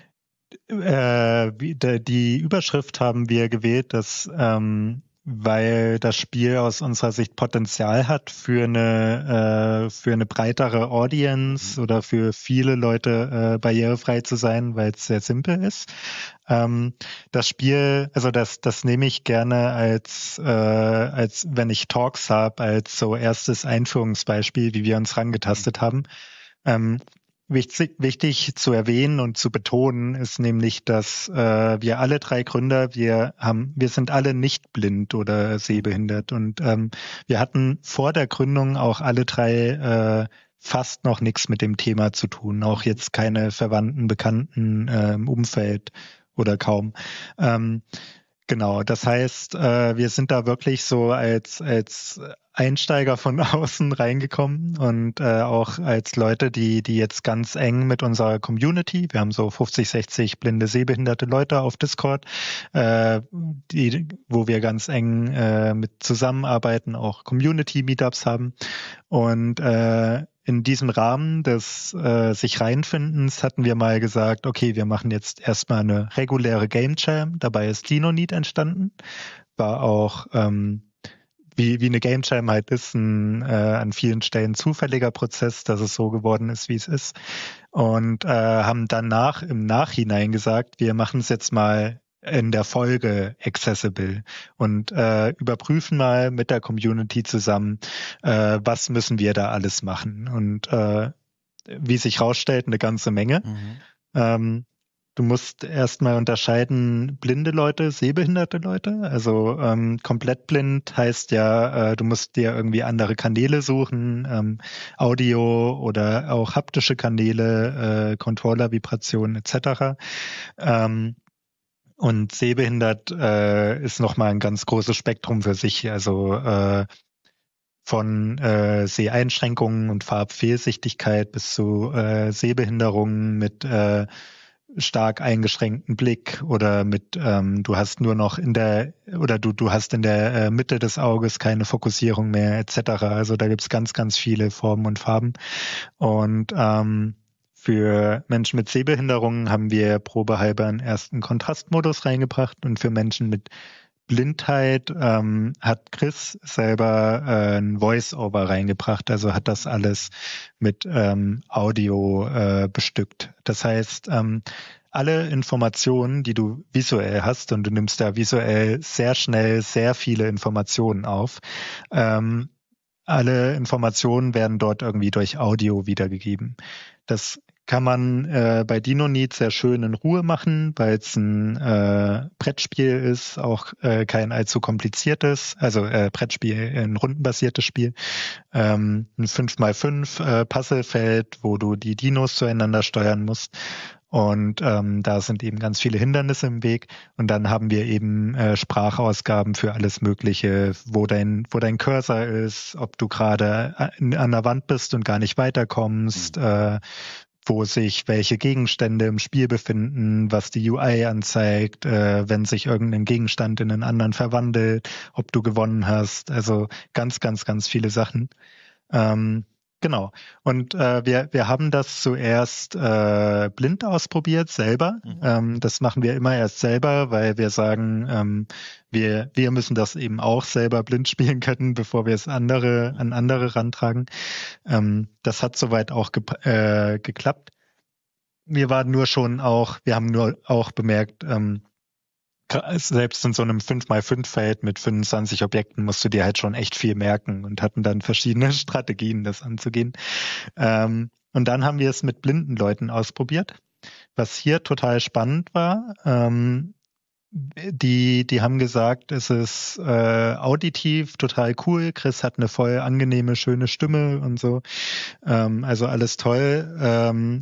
äh, die Überschrift haben wir gewählt, dass ähm, weil das Spiel aus unserer Sicht Potenzial hat für eine äh, für eine breitere Audience oder für viele Leute äh, barrierefrei zu sein, weil es sehr simpel ist. Ähm, das Spiel, also das das nehme ich gerne als äh, als wenn ich Talks habe, als so erstes Einführungsbeispiel, wie wir uns rangetastet haben. Ähm, Wichtig, wichtig zu erwähnen und zu betonen ist nämlich, dass äh, wir alle drei Gründer, wir haben, wir sind alle nicht blind oder sehbehindert und ähm, wir hatten vor der Gründung auch alle drei äh, fast noch nichts mit dem Thema zu tun, auch jetzt keine Verwandten, Bekannten äh, im Umfeld oder kaum. Ähm, Genau, das heißt, äh, wir sind da wirklich so als als Einsteiger von außen reingekommen und äh, auch als Leute, die die jetzt ganz eng mit unserer Community, wir haben so fünfzig, sechzig blinde, sehbehinderte Leute auf Discord, äh, die, wo wir ganz eng äh, mit zusammenarbeiten, auch Community-Meetups haben und äh, in diesem Rahmen des äh, sich reinfindens hatten wir mal gesagt, okay, wir machen jetzt erstmal eine reguläre Game Jam. Dabei ist Dino-Need entstanden. War auch, ähm, wie, wie eine Game Jam halt ist, ein äh, an vielen Stellen zufälliger Prozess, dass es so geworden ist, wie es ist. Und äh, haben danach im Nachhinein gesagt, wir machen es jetzt mal in der Folge accessible und äh, überprüfen mal mit der Community zusammen, äh, was müssen wir da alles machen. Und äh, wie sich rausstellt, eine ganze Menge. Mhm. Ähm, du musst erstmal unterscheiden, blinde Leute, sehbehinderte Leute. Also ähm, komplett blind heißt ja, äh, du musst dir irgendwie andere Kanäle suchen, ähm, Audio oder auch haptische Kanäle, äh, Controller-Vibrationen et cetera. Ähm, Und sehbehindert äh, ist nochmal ein ganz großes Spektrum für sich. Also äh, von äh, Seheinschränkungen und Farbfehlsichtigkeit bis zu äh, Sehbehinderungen mit äh, stark eingeschränkten Blick oder mit ähm, du hast nur noch in der oder du du hast in der äh, Mitte des Auges keine Fokussierung mehr et cetera. Also da gibt's ganz, ganz viele Formen und Farben. Und ähm, für Menschen mit Sehbehinderungen haben wir probehalber einen ersten Kontrastmodus reingebracht und für Menschen mit Blindheit ähm, hat Chris selber äh, ein Voice-Over reingebracht, also hat das alles mit ähm, Audio äh, bestückt. Das heißt, ähm, alle Informationen, die du visuell hast, und du nimmst da visuell sehr schnell sehr viele Informationen auf, ähm, alle Informationen werden dort irgendwie durch Audio wiedergegeben. Das kann man äh, bei Dino-Need sehr schön in Ruhe machen, weil es ein äh, Brettspiel ist, auch äh, kein allzu kompliziertes, also äh, Brettspiel, ein rundenbasiertes Spiel. Ähm, ein fünf mal fünf äh, Puzzlefeld, wo du die Dinos zueinander steuern musst. Und ähm, da sind eben ganz viele Hindernisse im Weg. Und dann haben wir eben äh, Sprachausgaben für alles Mögliche, wo dein, wo dein Cursor ist, ob du gerade an der Wand bist und gar nicht weiterkommst, mhm. äh, wo sich welche Gegenstände im Spiel befinden, was die U I anzeigt, äh, wenn sich irgendein Gegenstand in einen anderen verwandelt, ob du gewonnen hast. Also ganz, ganz, ganz viele Sachen. Ähm, Genau. Und äh, wir wir haben das zuerst äh, blind ausprobiert selber. Mhm. Ähm, das machen wir immer erst selber, weil wir sagen, ähm, wir wir müssen das eben auch selber blind spielen können, bevor wir es andere an andere rantragen. Ähm, das hat soweit auch ge äh, geklappt. Wir waren nur schon auch, wir haben nur auch bemerkt, ähm, selbst in so einem fünf mal fünf Feld mit fünfundzwanzig Objekten musst du dir halt schon echt viel merken und hatten dann verschiedene Strategien, das anzugehen. Ähm, und dann haben wir es mit blinden Leuten ausprobiert, was hier total spannend war. Ähm, die, die haben gesagt, es ist äh, auditiv total cool. Chris hat eine voll angenehme, schöne Stimme und so. Ähm, also alles toll. Ähm,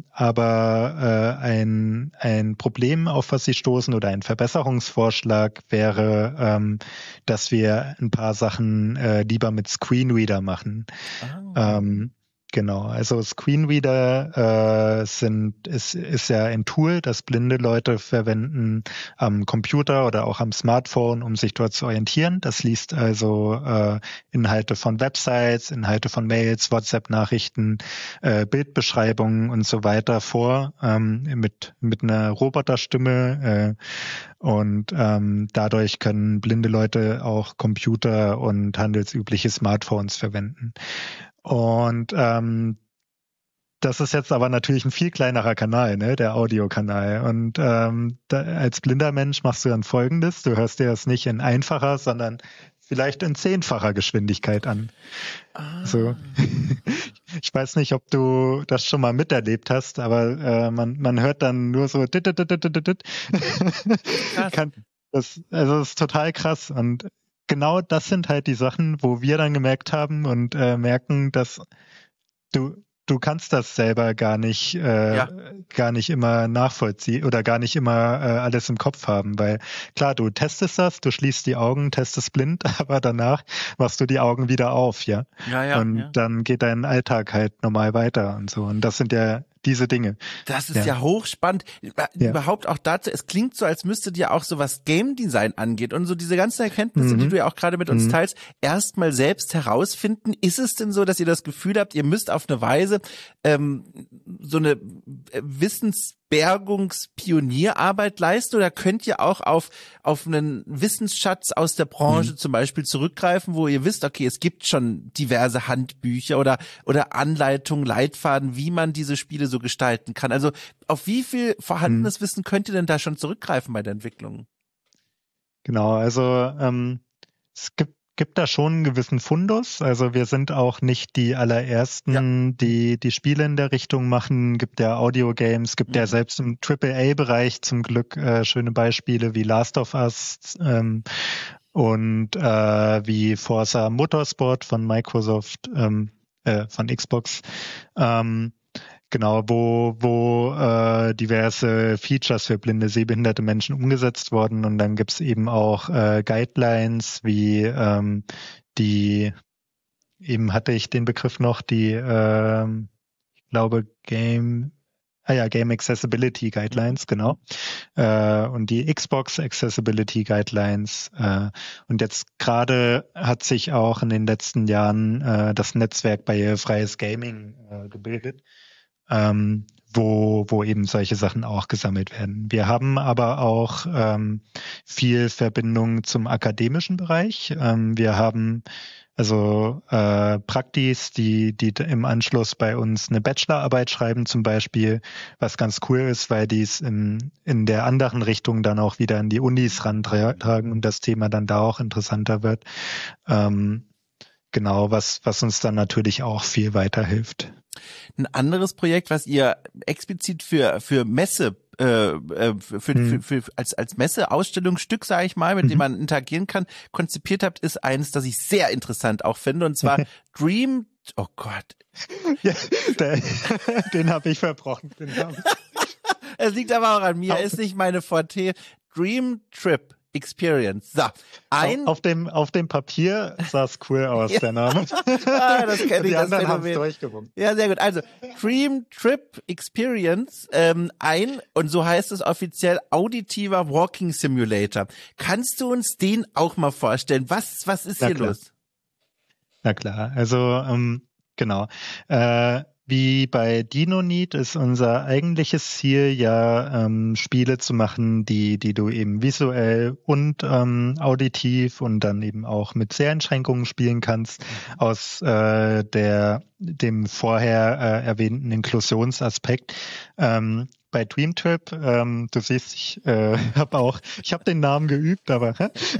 aber äh, ein, ein Problem, auf was sie stoßen, oder ein Verbesserungsvorschlag wäre, ähm, dass wir ein paar Sachen äh, lieber mit Screenreader machen. Ah. Ähm, Genau, also Screenreader äh, sind ist ist ja ein Tool, das blinde Leute verwenden am Computer oder auch am Smartphone, um sich dort zu orientieren. Das liest also äh, Inhalte von Websites, Inhalte von Mails, WhatsApp-Nachrichten, äh, Bildbeschreibungen und so weiter vor ähm, mit mit einer Roboterstimme. Äh, und ähm, dadurch können blinde Leute auch Computer und handelsübliche Smartphones verwenden. Und ähm, das ist jetzt aber natürlich ein viel kleinerer Kanal, ne, der Audiokanal. Und ähm, da, als blinder Mensch machst du dann Folgendes: Du hörst dir das nicht in einfacher, sondern vielleicht in zehnfacher Geschwindigkeit an. Ah. So. Ich weiß nicht, ob du das schon mal miterlebt hast, aber äh, man man hört dann nur so dit, dit, dit, dit, dit, dit. Kann, das, also das ist total krass. Und genau das sind halt die Sachen, wo wir dann gemerkt haben und äh, merken, dass du du kannst das selber gar nicht äh, ja. gar nicht immer nachvollziehen oder gar nicht immer äh, alles im Kopf haben, weil klar, du testest das, du schließt die Augen, testest blind, aber danach machst du die Augen wieder auf, ja. ja, ja und ja. dann geht dein Alltag halt normal weiter und so. Und das sind ja diese Dinge. Das ist ja, ja hochspannend. Ja. Überhaupt auch dazu, es klingt so, als müsste dir auch so was Game Design angeht und so diese ganzen Erkenntnisse, mhm. die du ja auch gerade mit uns mhm. teilst, erstmal selbst herausfinden. Ist es denn so, dass ihr das Gefühl habt, ihr müsst auf eine Weise ähm, so eine Wissensbergungspionierarbeit leisten, oder könnt ihr auch auf auf einen Wissensschatz aus der Branche mhm. zum Beispiel zurückgreifen, wo ihr wisst, okay, es gibt schon diverse Handbücher oder oder Anleitungen, Leitfaden, wie man diese Spiele so gestalten kann. Also auf wie viel vorhandenes mhm. Wissen könnt ihr denn da schon zurückgreifen bei der Entwicklung? Genau, also ähm, es gibt gibt da schon einen gewissen Fundus. Also wir sind auch nicht die allerersten, ja. die die Spiele in der Richtung machen. Gibt ja Audio-Games, gibt mhm. ja selbst im Triple A-Bereich zum Glück äh, schöne Beispiele wie Last of Us ähm, und äh, wie Forza Motorsport von Microsoft, ähm, äh, von Xbox. Ähm, Genau, wo wo äh, diverse Features für blinde, sehbehinderte Menschen umgesetzt wurden. Und dann gibt's eben auch äh, Guidelines, wie ähm, die, eben hatte ich den Begriff noch, die, äh, ich glaube, Game, ah ja, Game Accessibility Guidelines, genau. Äh, und die Xbox Accessibility Guidelines. Äh, und jetzt gerade hat sich auch in den letzten Jahren äh, das Netzwerk Barrierefreies Gaming äh, gebildet. Ähm, wo, wo eben solche Sachen auch gesammelt werden. Wir haben aber auch ähm, viel Verbindung zum akademischen Bereich. Ähm, wir haben also äh, Praktis, die die im Anschluss bei uns eine Bachelorarbeit schreiben zum Beispiel, was ganz cool ist, weil die es in, in der anderen Richtung dann auch wieder in die Unis rantragen und das Thema dann da auch interessanter wird. Ähm, genau, was was uns dann natürlich auch viel weiterhilft. Ein anderes Projekt, was ihr explizit für für Messe äh, für, für, hm. für, für als als Messe-Ausstellungsstück, sage ich mal, mit mhm. dem man interagieren kann, konzipiert habt, ist eines, das ich sehr interessant auch finde, und zwar Dream. Oh Gott, ja, der, den habe ich verbrochen. Es liegt aber auch an mir, ist nicht meine Forte. Dream Trip Experience. So, ein auf, auf dem auf dem Papier sah es cool aus, ja. Der Name. Ah, das kenne ich. Die das anderen haben es durchgewunken. Ja, sehr gut. Also Dream Trip Experience, ähm, ein, und so heißt es offiziell, auditiver Walking Simulator. Kannst du uns den auch mal vorstellen? Was was ist Na hier klar. los? Na klar. Also ähm, genau. Äh, Wie bei DinoNeat ist unser eigentliches Ziel ja, ähm, Spiele zu machen, die die du eben visuell und ähm, auditiv und dann eben auch mit Seheinschränkungen spielen kannst, aus äh, der dem vorher äh, erwähnten Inklusionsaspekt. Ähm, bei Dream Trip, ähm, du siehst, ich äh, habe auch, ich habe den Namen geübt, aber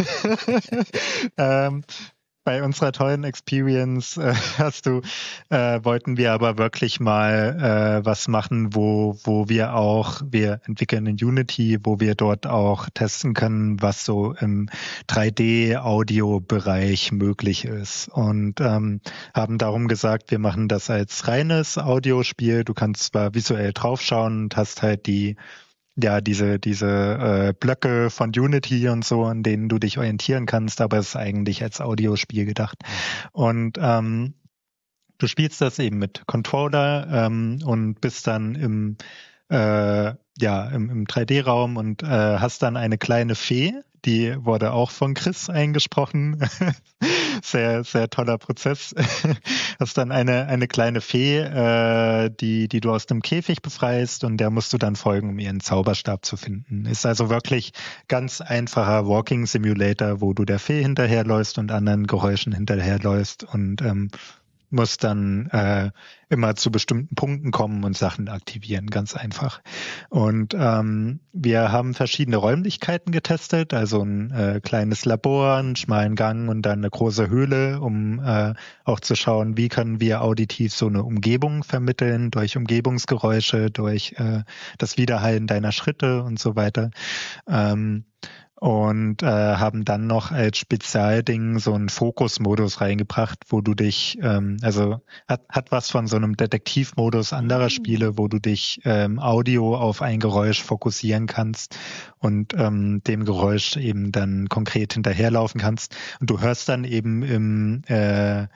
ähm, bei unserer tollen Experience äh, hast du, äh, wollten wir aber wirklich mal äh, was machen, wo wo wir auch, wir entwickeln in Unity, wo wir dort auch testen können, was so im drei D-Audio-Bereich möglich ist. Und ähm, haben darum gesagt, wir machen das als reines Audiospiel. Du kannst zwar visuell draufschauen und hast halt die ja, diese diese äh, Blöcke von Unity und so, an denen du dich orientieren kannst, aber es ist eigentlich als Audiospiel gedacht. Und ähm, du spielst das eben mit Controller ähm, und bist dann im äh, ja im, im drei D-Raum und äh, hast dann eine kleine Fee, die wurde auch von Chris eingesprochen. Sehr, sehr toller Prozess. Hast dann eine eine kleine Fee, äh, die die du aus dem Käfig befreist, und der musst du dann folgen, um ihren Zauberstab zu finden. Ist also wirklich ganz einfacher Walking Simulator, wo du der Fee hinterherläufst und anderen Geräuschen hinterherläufst und ähm, musst dann äh, immer zu bestimmten Punkten kommen und Sachen aktivieren, ganz einfach. Und ähm, wir haben verschiedene Räumlichkeiten getestet, also ein äh, kleines Labor, einen schmalen Gang und dann eine große Höhle, um äh, auch zu schauen, wie können wir auditiv so eine Umgebung vermitteln, durch Umgebungsgeräusche, durch äh, das Widerhallen deiner Schritte und so weiter. Ähm, und äh, haben dann noch als Spezialding so einen Fokusmodus reingebracht, wo du dich, ähm, also hat, hat was von so einem Detektivmodus anderer Spiele, wo du dich ähm, Audio auf ein Geräusch fokussieren kannst und ähm, dem Geräusch eben dann konkret hinterherlaufen kannst. Und du hörst dann eben im äh,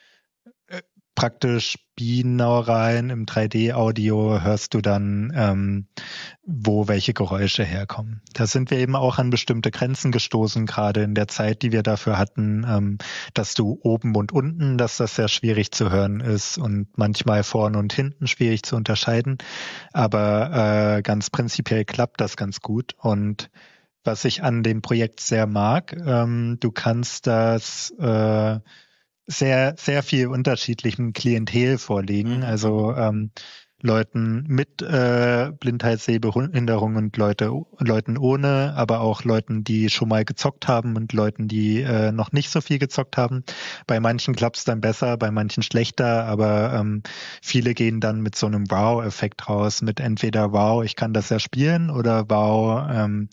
praktisch binauralen, im drei D-Audio hörst du dann, ähm, wo welche Geräusche herkommen. Da sind wir eben auch an bestimmte Grenzen gestoßen, gerade in der Zeit, die wir dafür hatten, ähm, dass du oben und unten, dass das sehr schwierig zu hören ist und manchmal vorne und hinten schwierig zu unterscheiden. Aber äh, ganz prinzipiell klappt das ganz gut. Und was ich an dem Projekt sehr mag, ähm, du kannst das äh, sehr, sehr viel unterschiedlichen Klientel vorlegen. Mhm. Also ähm, Leuten mit äh, Blindheit, Sehbehinderung und Leute, Leuten ohne, aber auch Leuten, die schon mal gezockt haben und Leuten, die äh, noch nicht so viel gezockt haben. Bei manchen klappt es dann besser, bei manchen schlechter, aber ähm, viele gehen dann mit so einem Wow-Effekt raus, mit entweder Wow, ich kann das ja spielen, oder Wow, ähm,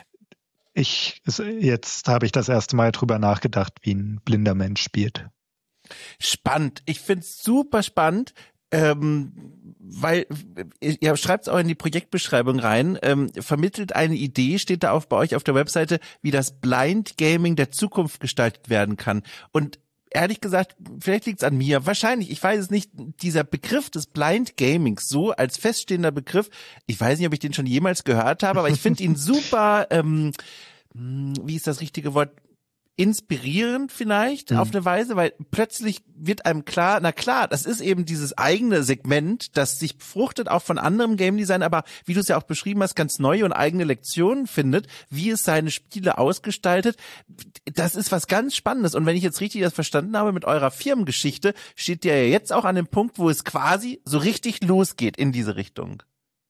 ich jetzt habe ich das erste Mal drüber nachgedacht, wie ein blinder Mensch spielt. Spannend. Ich find's super spannend, ähm, weil ihr schreibt es auch in die Projektbeschreibung rein, ähm, vermittelt eine Idee, steht da auch bei euch auf der Webseite, wie das Blind Gaming der Zukunft gestaltet werden kann. Und ehrlich gesagt, vielleicht liegt's an mir, wahrscheinlich, ich weiß es nicht, dieser Begriff des Blind Gamings, so als feststehender Begriff, ich weiß nicht, ob ich den schon jemals gehört habe, aber ich finde ihn super, ähm, wie ist das richtige Wort? inspirierend vielleicht mhm. auf eine Weise, weil plötzlich wird einem klar, na klar, das ist eben dieses eigene Segment, das sich befruchtet auch von anderem Game Design, aber wie du es ja auch beschrieben hast, ganz neue und eigene Lektionen findet, wie es seine Spiele ausgestaltet. Das ist was ganz Spannendes. Und wenn ich jetzt richtig das verstanden habe mit eurer Firmengeschichte, steht ihr ja jetzt auch an dem Punkt, wo es quasi so richtig losgeht in diese Richtung.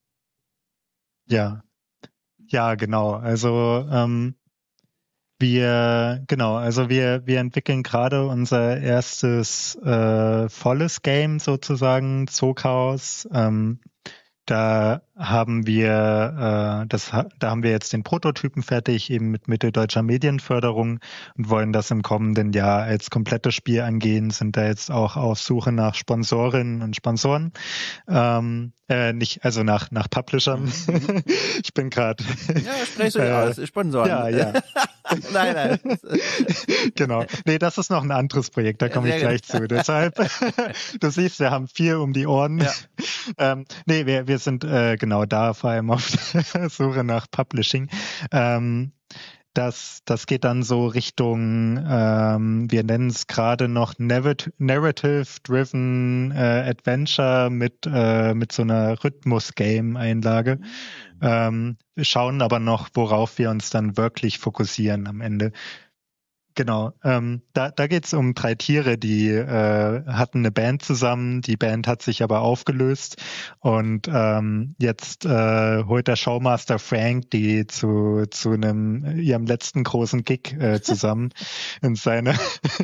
Ja, ja, genau. Also ähm, Wir, genau, also wir, wir entwickeln gerade unser erstes äh, volles Game sozusagen, Zookhaus. Ähm, da haben wir, äh, das, da haben wir jetzt den Prototypen fertig, eben mit Mitteldeutscher Medienförderung und wollen das im kommenden Jahr als komplettes Spiel angehen, sind da jetzt auch auf Suche nach Sponsorinnen und Sponsoren. Ähm, äh, nicht, also nach, nach Publishern. Mhm. Ich bin gerade. Ja, sprechst du äh, aus, Sponsoren. Ja, ja. Nein, nein. Genau. Nee, das ist noch ein anderes Projekt, da komme ja, ich gleich genau. zu. Deshalb, du siehst, wir haben viel um die Ohren. Ja. Ähm, nee, wir, wir sind äh, genau da, vor allem auf der Suche nach Publishing. Ähm, das, das geht dann so Richtung, ähm, wir nennen es gerade noch Narrative-Driven äh, Adventure mit, äh, mit so einer Rhythmus-Game-Einlage. Mhm. Ähm, wir schauen aber noch, worauf wir uns dann wirklich fokussieren am Ende. Genau, ähm, da, da geht's um drei Tiere, die äh, hatten eine Band zusammen, die Band hat sich aber aufgelöst und ähm, jetzt äh, holt der Showmaster Frank die zu zu einem ihrem letzten großen Gig äh, zusammen in seine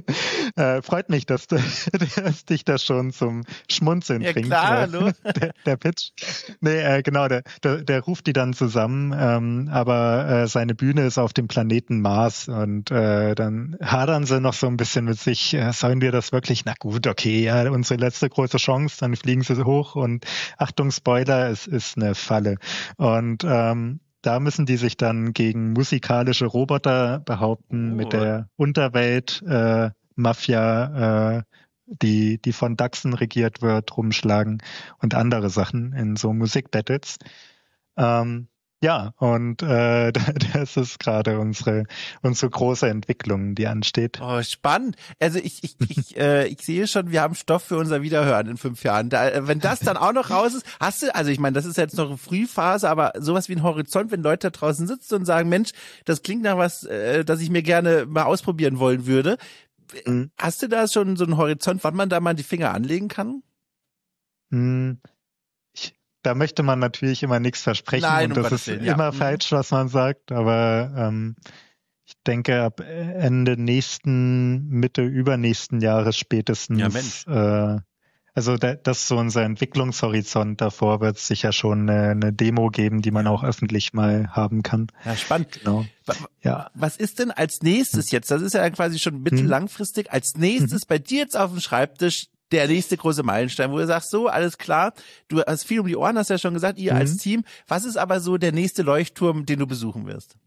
äh, freut mich, dass, dass dich das schon zum Schmunzeln ja, bringt. Klar, hallo. Der, der Pitch. Nee, äh, genau, der, der, der ruft die dann zusammen, ähm, aber äh, seine Bühne ist auf dem Planeten Mars und äh, dann hadern sie noch so ein bisschen mit sich, äh, sollen wir das wirklich? Na gut, okay, ja, unsere letzte große Chance, dann fliegen sie hoch und Achtung, Spoiler, es ist eine Falle. Und ähm, da müssen die sich dann gegen musikalische Roboter behaupten, oh. mit der Unterwelt, äh, Mafia, äh, die, die von Dachsen regiert wird, rumschlagen und andere Sachen in so Musikbattles. Ähm, Ja, und äh, das ist gerade unsere unsere große Entwicklung, die ansteht. Oh, spannend. Also ich ich ich, äh, ich sehe schon, wir haben Stoff für unser Wiederhören in fünf Jahren. Da, wenn das dann auch noch raus ist, hast du, also ich meine, das ist jetzt noch eine Frühphase, aber sowas wie ein Horizont, wenn Leute da draußen sitzen und sagen, Mensch, das klingt nach was, äh, das ich mir gerne mal ausprobieren wollen würde. Mhm. Hast du da schon so einen Horizont, wann man da mal die Finger anlegen kann? Mhm. Da möchte man natürlich immer nichts versprechen. Nein, und um das Gottes ist Willen, immer ja. falsch, was man sagt, aber ähm, ich denke ab Ende nächsten, Mitte übernächsten Jahres spätestens. Ja, Mensch. Äh, also da, das ist so unser Entwicklungshorizont. Davor wird es sicher schon eine, eine Demo geben, die man ja. auch öffentlich mal haben kann. Ja, spannend. Genau. Ja. Was ist denn als nächstes jetzt? Das ist ja quasi schon mittellangfristig. Als nächstes bei dir jetzt auf dem Schreibtisch der nächste große Meilenstein, wo du sagst, so, alles klar, du hast viel um die Ohren, hast ja schon gesagt, ihr mhm. als Team. Was ist aber so der nächste Leuchtturm, den du besuchen wirst?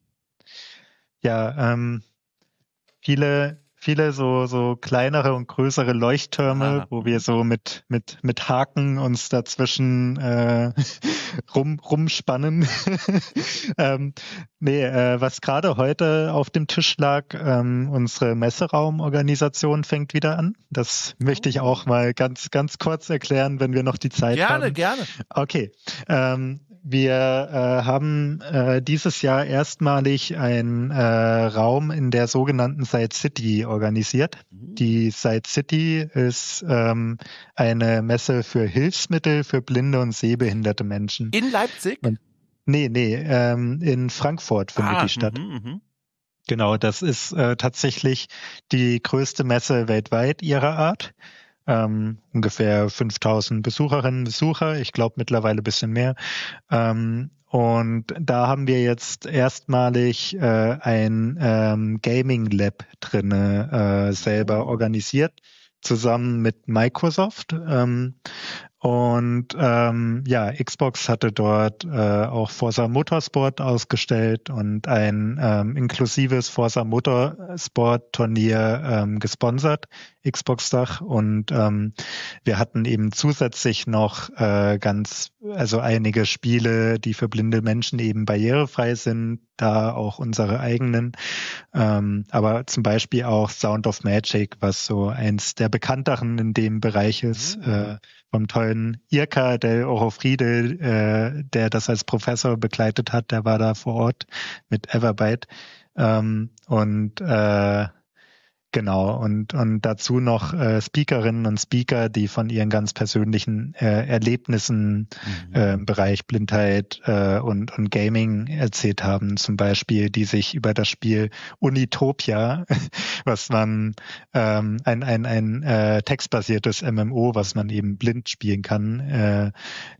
Ja, ähm, viele, viele so, so kleinere und größere Leuchttürme, Aha. wo wir so mit, mit, mit Haken uns dazwischen äh, rum, rumspannen. ähm, nee, äh, was gerade heute auf dem Tisch lag, ähm, unsere Messeraumorganisation fängt wieder an. Das oh. möchte ich auch mal ganz, ganz kurz erklären, wenn wir noch die Zeit gerne, haben. Gerne, gerne. Okay. Ähm, Wir äh, haben äh, dieses Jahr erstmalig einen äh, Raum in der sogenannten Side City organisiert. Mhm. Die Side City ist ähm, eine Messe für Hilfsmittel für blinde und sehbehinderte Menschen. In Leipzig? Und, nee, nee, ähm, in Frankfurt findet ah, die statt. Mh, mh. Genau, das ist äh, tatsächlich die größte Messe weltweit ihrer Art. Ähm, ungefähr fünftausend Besucherinnen und Besucher, ich glaube mittlerweile ein bisschen mehr. Ähm, und da haben wir jetzt erstmalig äh, ein ähm, Gaming Lab drinne äh, selber organisiert, zusammen mit Microsoft. Ähm, Und ähm, ja, Xbox hatte dort äh, auch Forza Motorsport ausgestellt und ein ähm, inklusives Forza Motorsport Turnier ähm, gesponsert, Xbox-Dach. Und ähm, wir hatten eben zusätzlich noch äh, ganz, also einige Spiele, die für blinde Menschen eben barrierefrei sind, da auch unsere eigenen. Ähm, aber zum Beispiel auch Sound of Magic, was so eins der bekannteren in dem Bereich ist, mhm. äh, vom tollen Irka del Orofriede, äh, der das als Professor begleitet hat, der war da vor Ort mit Everbyte. Ähm, und äh, Genau, und und dazu noch äh, Speakerinnen und Speaker, die von ihren ganz persönlichen äh, Erlebnissen mhm. äh, im Bereich Blindheit äh, und und Gaming erzählt haben, zum Beispiel, die sich über das Spiel Unitopia, was man ähm, ein ein ein äh, textbasiertes M M O, was man eben blind spielen kann, äh,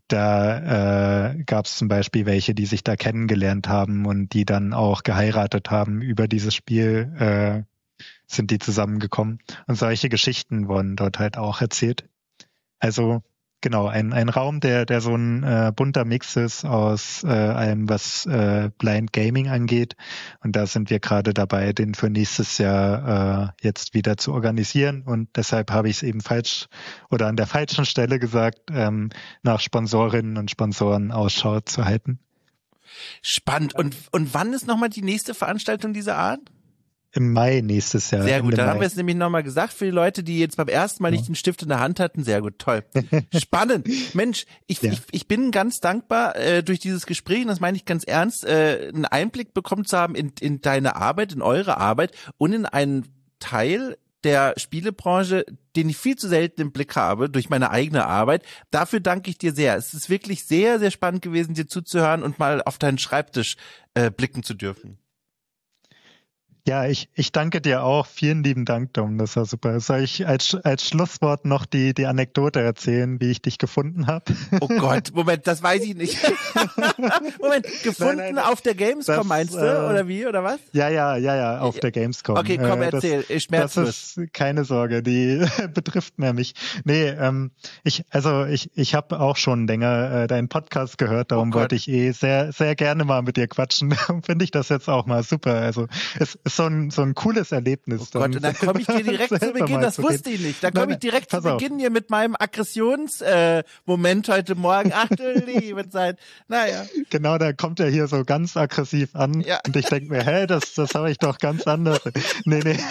da äh, gab es zum Beispiel welche, die sich da kennengelernt haben und die dann auch geheiratet haben über dieses Spiel. Äh, sind die zusammengekommen. Und solche Geschichten wurden dort halt auch erzählt. Also genau, ein, ein Raum, der, der so ein äh, bunter Mix ist aus äh, allem, was äh, Blind Gaming angeht. Und da sind wir gerade dabei, den für nächstes Jahr äh, jetzt wieder zu organisieren. Und deshalb habe ich es eben falsch oder an der falschen Stelle gesagt, ähm, nach Sponsorinnen und Sponsoren Ausschau zu halten. Spannend. Und, und wann ist nochmal die nächste Veranstaltung dieser Art? Im Mai nächstes Jahr. Sehr gut, dann Mai. haben wir es nämlich nochmal gesagt für die Leute, die jetzt beim ersten Mal nicht den Stift in der Hand hatten. Sehr gut, toll. Spannend. Mensch, ich, ja. ich, ich bin ganz dankbar, äh, durch dieses Gespräch, und das meine ich ganz ernst, äh, einen Einblick bekommen zu haben in, in deine Arbeit, in eure Arbeit und in einen Teil der Spielebranche, den ich viel zu selten im Blick habe durch meine eigene Arbeit. Dafür danke ich dir sehr. Es ist wirklich sehr, sehr spannend gewesen, dir zuzuhören und mal auf deinen Schreibtisch äh, blicken zu dürfen. Ja, ich, ich danke dir auch. Vielen lieben Dank, Dom. Das war super. Soll ich als, als Schlusswort noch die, die Anekdote erzählen, wie ich dich gefunden habe? Oh Gott, Moment, das weiß ich nicht. Moment, gefunden nein, nein, auf der Gamescom das, meinst du? Äh, oder wie, oder was? Ja, ja, ja, ja, auf der Gamescom. Okay, komm, erzähl. Das, Schmerzlos. Das ist keine Sorge, die betrifft mehr mich. Nee, ähm, ich, also ich, ich habe auch schon länger äh, deinen Podcast gehört, darum oh wollte ich eh sehr, sehr gerne mal mit dir quatschen. Finde ich das jetzt auch mal super. Also es ist so ein, so ein cooles Erlebnis. Oh Gott, und dann komme ich dir direkt zu Beginn, das wusste ich nicht. Da komme ich direkt zu Beginn hier mit meinem Aggressionsmoment äh, heute Morgen. Ach du liebe Zeit. Naja. Genau, da kommt er hier so ganz aggressiv an ja. und ich denke mir, hä, das, das habe ich doch ganz anders. Nee, nee.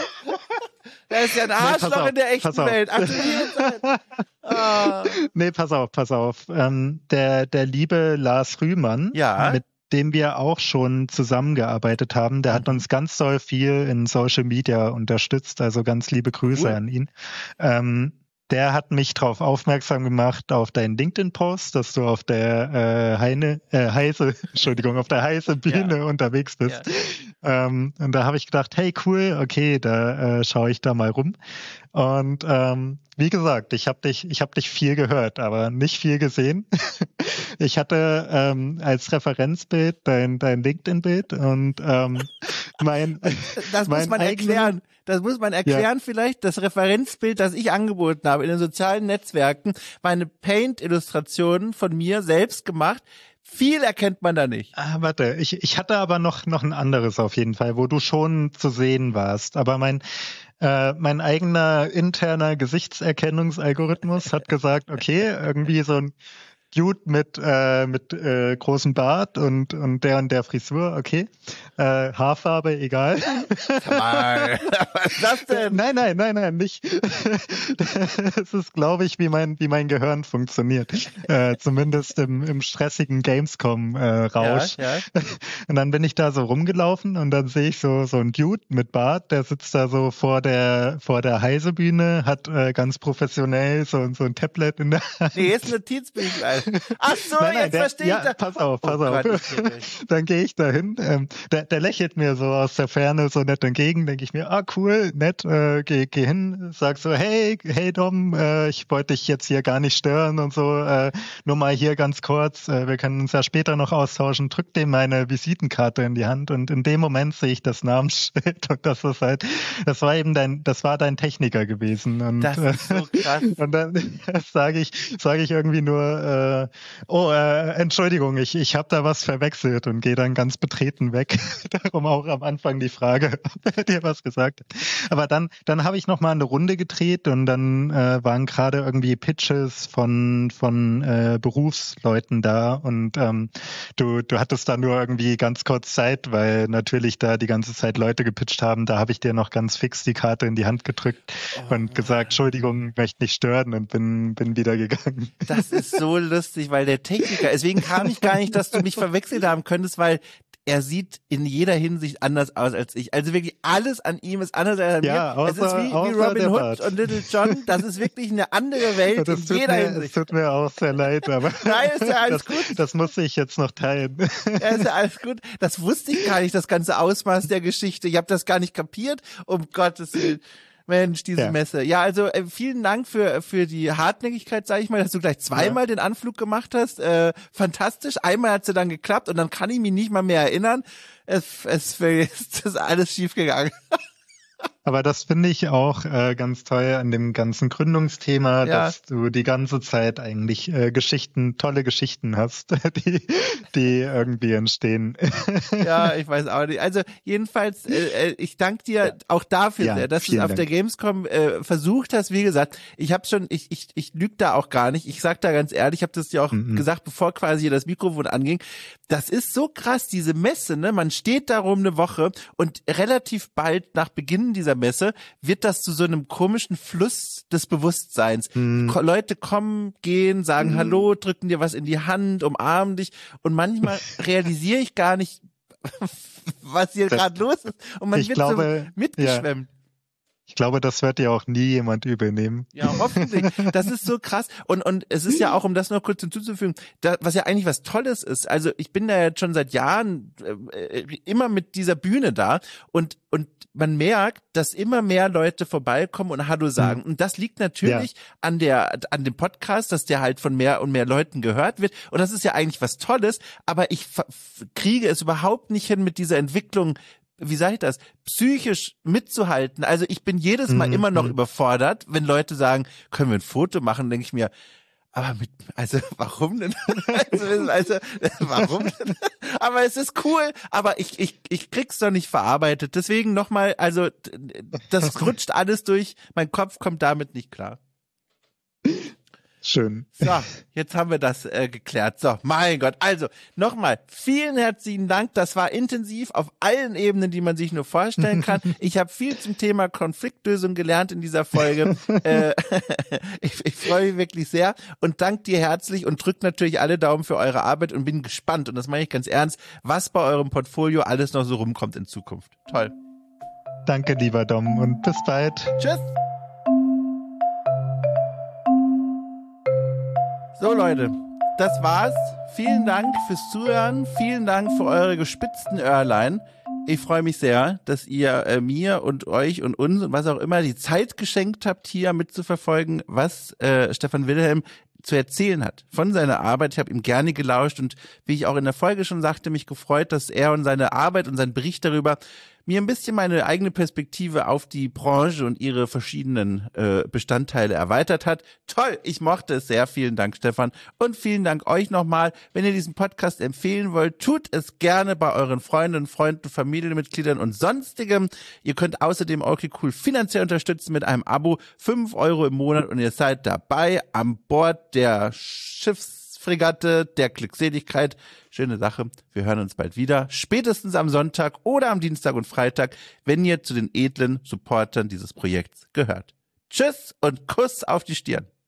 Da ist ja ein Arschloch nee, auf, in der echten Welt. Ach du liebe Zeit. Oh. Nee, pass auf, pass auf. Ähm, der, der liebe Lars Rühmann, ja. mit dem wir auch schon zusammengearbeitet haben. Der mhm. hat uns ganz doll viel in Social Media unterstützt, also ganz liebe Grüße cool. an ihn. Ähm, der hat mich darauf aufmerksam gemacht, auf deinen LinkedIn-Post, dass du auf der äh, Heine, äh, Heise, Entschuldigung, auf der Heise Bühne ja. unterwegs bist. Ja. Ähm, und da habe ich gedacht, hey cool, okay, da äh, schaue ich da mal rum. Und ähm, wie gesagt, ich habe dich, ich habe dich viel gehört, aber nicht viel gesehen. Ich hatte ähm, als Referenzbild dein, dein LinkedIn-Bild und ähm, mein Das muss mein man erklären. Das muss man erklären ja. vielleicht. Das Referenzbild, das ich angeboten habe in den sozialen Netzwerken, war eine Paint-Illustration von mir selbst gemacht. Viel erkennt man da nicht. Ah, warte, ich, ich hatte aber noch, noch ein anderes auf jeden Fall, wo du schon zu sehen warst. Aber mein, äh, mein eigener interner Gesichtserkennungsalgorithmus hat gesagt, okay, irgendwie so ein Dude mit äh, mit äh, großem Bart und und der und der Frisur, okay. Äh, Haarfarbe, egal. Was ist das denn? Nein, nein, nein, nein, nicht. Das ist, glaube ich, wie mein wie mein Gehirn funktioniert. Äh, zumindest im im stressigen Gamescom-Rausch. Äh, ja, ja. Und dann bin ich da so rumgelaufen und dann sehe ich so so einen Dude mit Bart, der sitzt da so vor der vor der Heise-Bühne, hat äh, ganz professionell so so ein Tablet in der Hand. Nee, ist ein Notizbuch, Alter. egal. Ach so, nein, nein, jetzt der, verstehe ich ja, das. Pass auf, pass oh auf. Gott, dann gehe ich dahin. Ähm, der, der lächelt mir so aus der Ferne so nett entgegen. Denke ich mir, ah cool, nett. Äh, geh, geh hin, sag so, hey, hey Dom, äh, ich wollte dich jetzt hier gar nicht stören und so. Äh, nur mal hier ganz kurz. Äh, wir können uns ja später noch austauschen. Drück dem meine Visitenkarte in die Hand und in dem Moment sehe ich das Namensschild und das ist halt, das war eben dein, das war dein Techniker gewesen. Und, das ist so krass. Und dann sage ich, sage ich irgendwie nur, äh, oh, äh, Entschuldigung, ich, ich habe da was verwechselt und gehe dann ganz betreten weg. Darum auch am Anfang die Frage, ob er dir was gesagt hat. Aber dann, dann habe ich noch mal eine Runde gedreht und dann äh, waren gerade irgendwie Pitches von von äh, Berufsleuten da und ähm, du du hattest da nur irgendwie ganz kurz Zeit, weil natürlich da die ganze Zeit Leute gepitcht haben. Da habe ich dir noch ganz fix die Karte in die Hand gedrückt oh. und gesagt, Entschuldigung, möchte nicht stören und bin bin wieder gegangen. Das ist so lustig, weil der Techniker, deswegen kam ich gar nicht, dass du mich verwechselt haben könntest, weil er sieht in jeder Hinsicht anders aus als ich. Also wirklich alles an ihm ist anders als an ja, mir. außer, es ist wie, wie Robin Hood und Little John. Das ist wirklich eine andere Welt in jeder mir, Hinsicht. Das tut mir auch sehr leid, aber Nein, ist ja alles das, gut. Das muss ich jetzt noch teilen. Ja, ist ja alles gut. Das wusste ich gar nicht, das ganze Ausmaß der Geschichte. Ich habe das gar nicht kapiert, um Gottes Willen. Mensch, diese ja. Messe. Ja, also äh, vielen Dank für für die Hartnäckigkeit, sage ich mal, dass du gleich zweimal ja. den Anflug gemacht hast. Äh, fantastisch. Einmal hat sie dann geklappt und dann kann ich mich nicht mal mehr erinnern. Es, es, es ist alles schief gegangen. Aber das finde ich auch äh, ganz toll an dem ganzen Gründungsthema, ja. dass du die ganze Zeit eigentlich äh, Geschichten, tolle Geschichten hast, die, die irgendwie entstehen. Ja, ich weiß auch nicht. Also jedenfalls, äh, ich danke dir ja. auch dafür ja, sehr, dass du es auf Dank. der Gamescom äh, versucht hast. Wie gesagt, ich habe schon, ich ich ich lüge da auch gar nicht. Ich sag da ganz ehrlich, ich habe das ja auch mhm. gesagt, bevor quasi hier das Mikrofon anging. Das ist so krass, diese Messe, ne? Man steht da rum eine Woche und relativ bald nach Beginn dieser Messe wird das zu so einem komischen Fluss des Bewusstseins. Mhm. Ko- Leute kommen, gehen, sagen mhm. Hallo, drücken dir was in die Hand, umarmen dich und manchmal realisiere ich gar nicht, was hier gerade los ist und man wird glaube, so mitgeschwemmt. Ja. Ich glaube, das wird ja auch nie jemand übernehmen. Ja, hoffentlich. Das ist so krass. Und und es ist ja auch, um das noch kurz hinzuzufügen, da, was ja eigentlich was Tolles ist. Also ich bin da jetzt schon seit Jahren äh, immer mit dieser Bühne da und und man merkt, dass immer mehr Leute vorbeikommen und Hallo sagen. Und das liegt natürlich ja. an der an dem Podcast, dass der halt von mehr und mehr Leuten gehört wird. Und das ist ja eigentlich was Tolles. Aber ich f- kriege es überhaupt nicht hin mit dieser Entwicklung, wie sage ich das, psychisch mitzuhalten. Also ich bin jedes Mal mhm. immer noch überfordert, wenn Leute sagen, können wir ein Foto machen, denke ich mir, aber mit, also warum denn? Also, also warum denn? Aber es ist cool, aber ich ich ich krieg's doch nicht verarbeitet. Deswegen nochmal, also das rutscht alles durch, mein Kopf kommt damit nicht klar. Schön. So, jetzt haben wir das äh, geklärt. So, mein Gott. Also, nochmal, vielen herzlichen Dank. Das war intensiv auf allen Ebenen, die man sich nur vorstellen kann. Ich habe viel zum Thema Konfliktlösung gelernt in dieser Folge. äh, ich, ich freue mich wirklich sehr und danke dir herzlich und drückt natürlich alle Daumen für eure Arbeit und bin gespannt, und das meine ich ganz ernst, was bei eurem Portfolio alles noch so rumkommt in Zukunft. Toll. Danke, lieber Dom, und bis bald. Tschüss. So Leute, das war's. Vielen Dank fürs Zuhören. Vielen Dank für eure gespitzten Öhrlein. Ich freue mich sehr, dass ihr äh, mir und euch und uns und was auch immer die Zeit geschenkt habt, hier mitzuverfolgen, was äh, Stefan Wilhelm zu erzählen hat von seiner Arbeit. Ich habe ihm gerne gelauscht und wie ich auch in der Folge schon sagte, mich gefreut, dass er und seine Arbeit und sein Bericht darüber mir ein bisschen meine eigene Perspektive auf die Branche und ihre verschiedenen äh, Bestandteile erweitert hat. Toll, ich mochte es sehr. Vielen Dank, Stefan. Und vielen Dank euch nochmal. Wenn ihr diesen Podcast empfehlen wollt, tut es gerne bei euren Freunden, Freunden, Familienmitgliedern und sonstigem. Ihr könnt außerdem okay cool finanziell unterstützen mit einem Abo. fünf Euro im Monat und ihr seid dabei an Bord der Schiffsfregatte der Glückseligkeit. Schöne Sache. Wir hören uns bald wieder. Spätestens am Sonntag oder am Dienstag und Freitag, wenn ihr zu den edlen Supportern dieses Projekts gehört. Tschüss und Kuss auf die Stirn.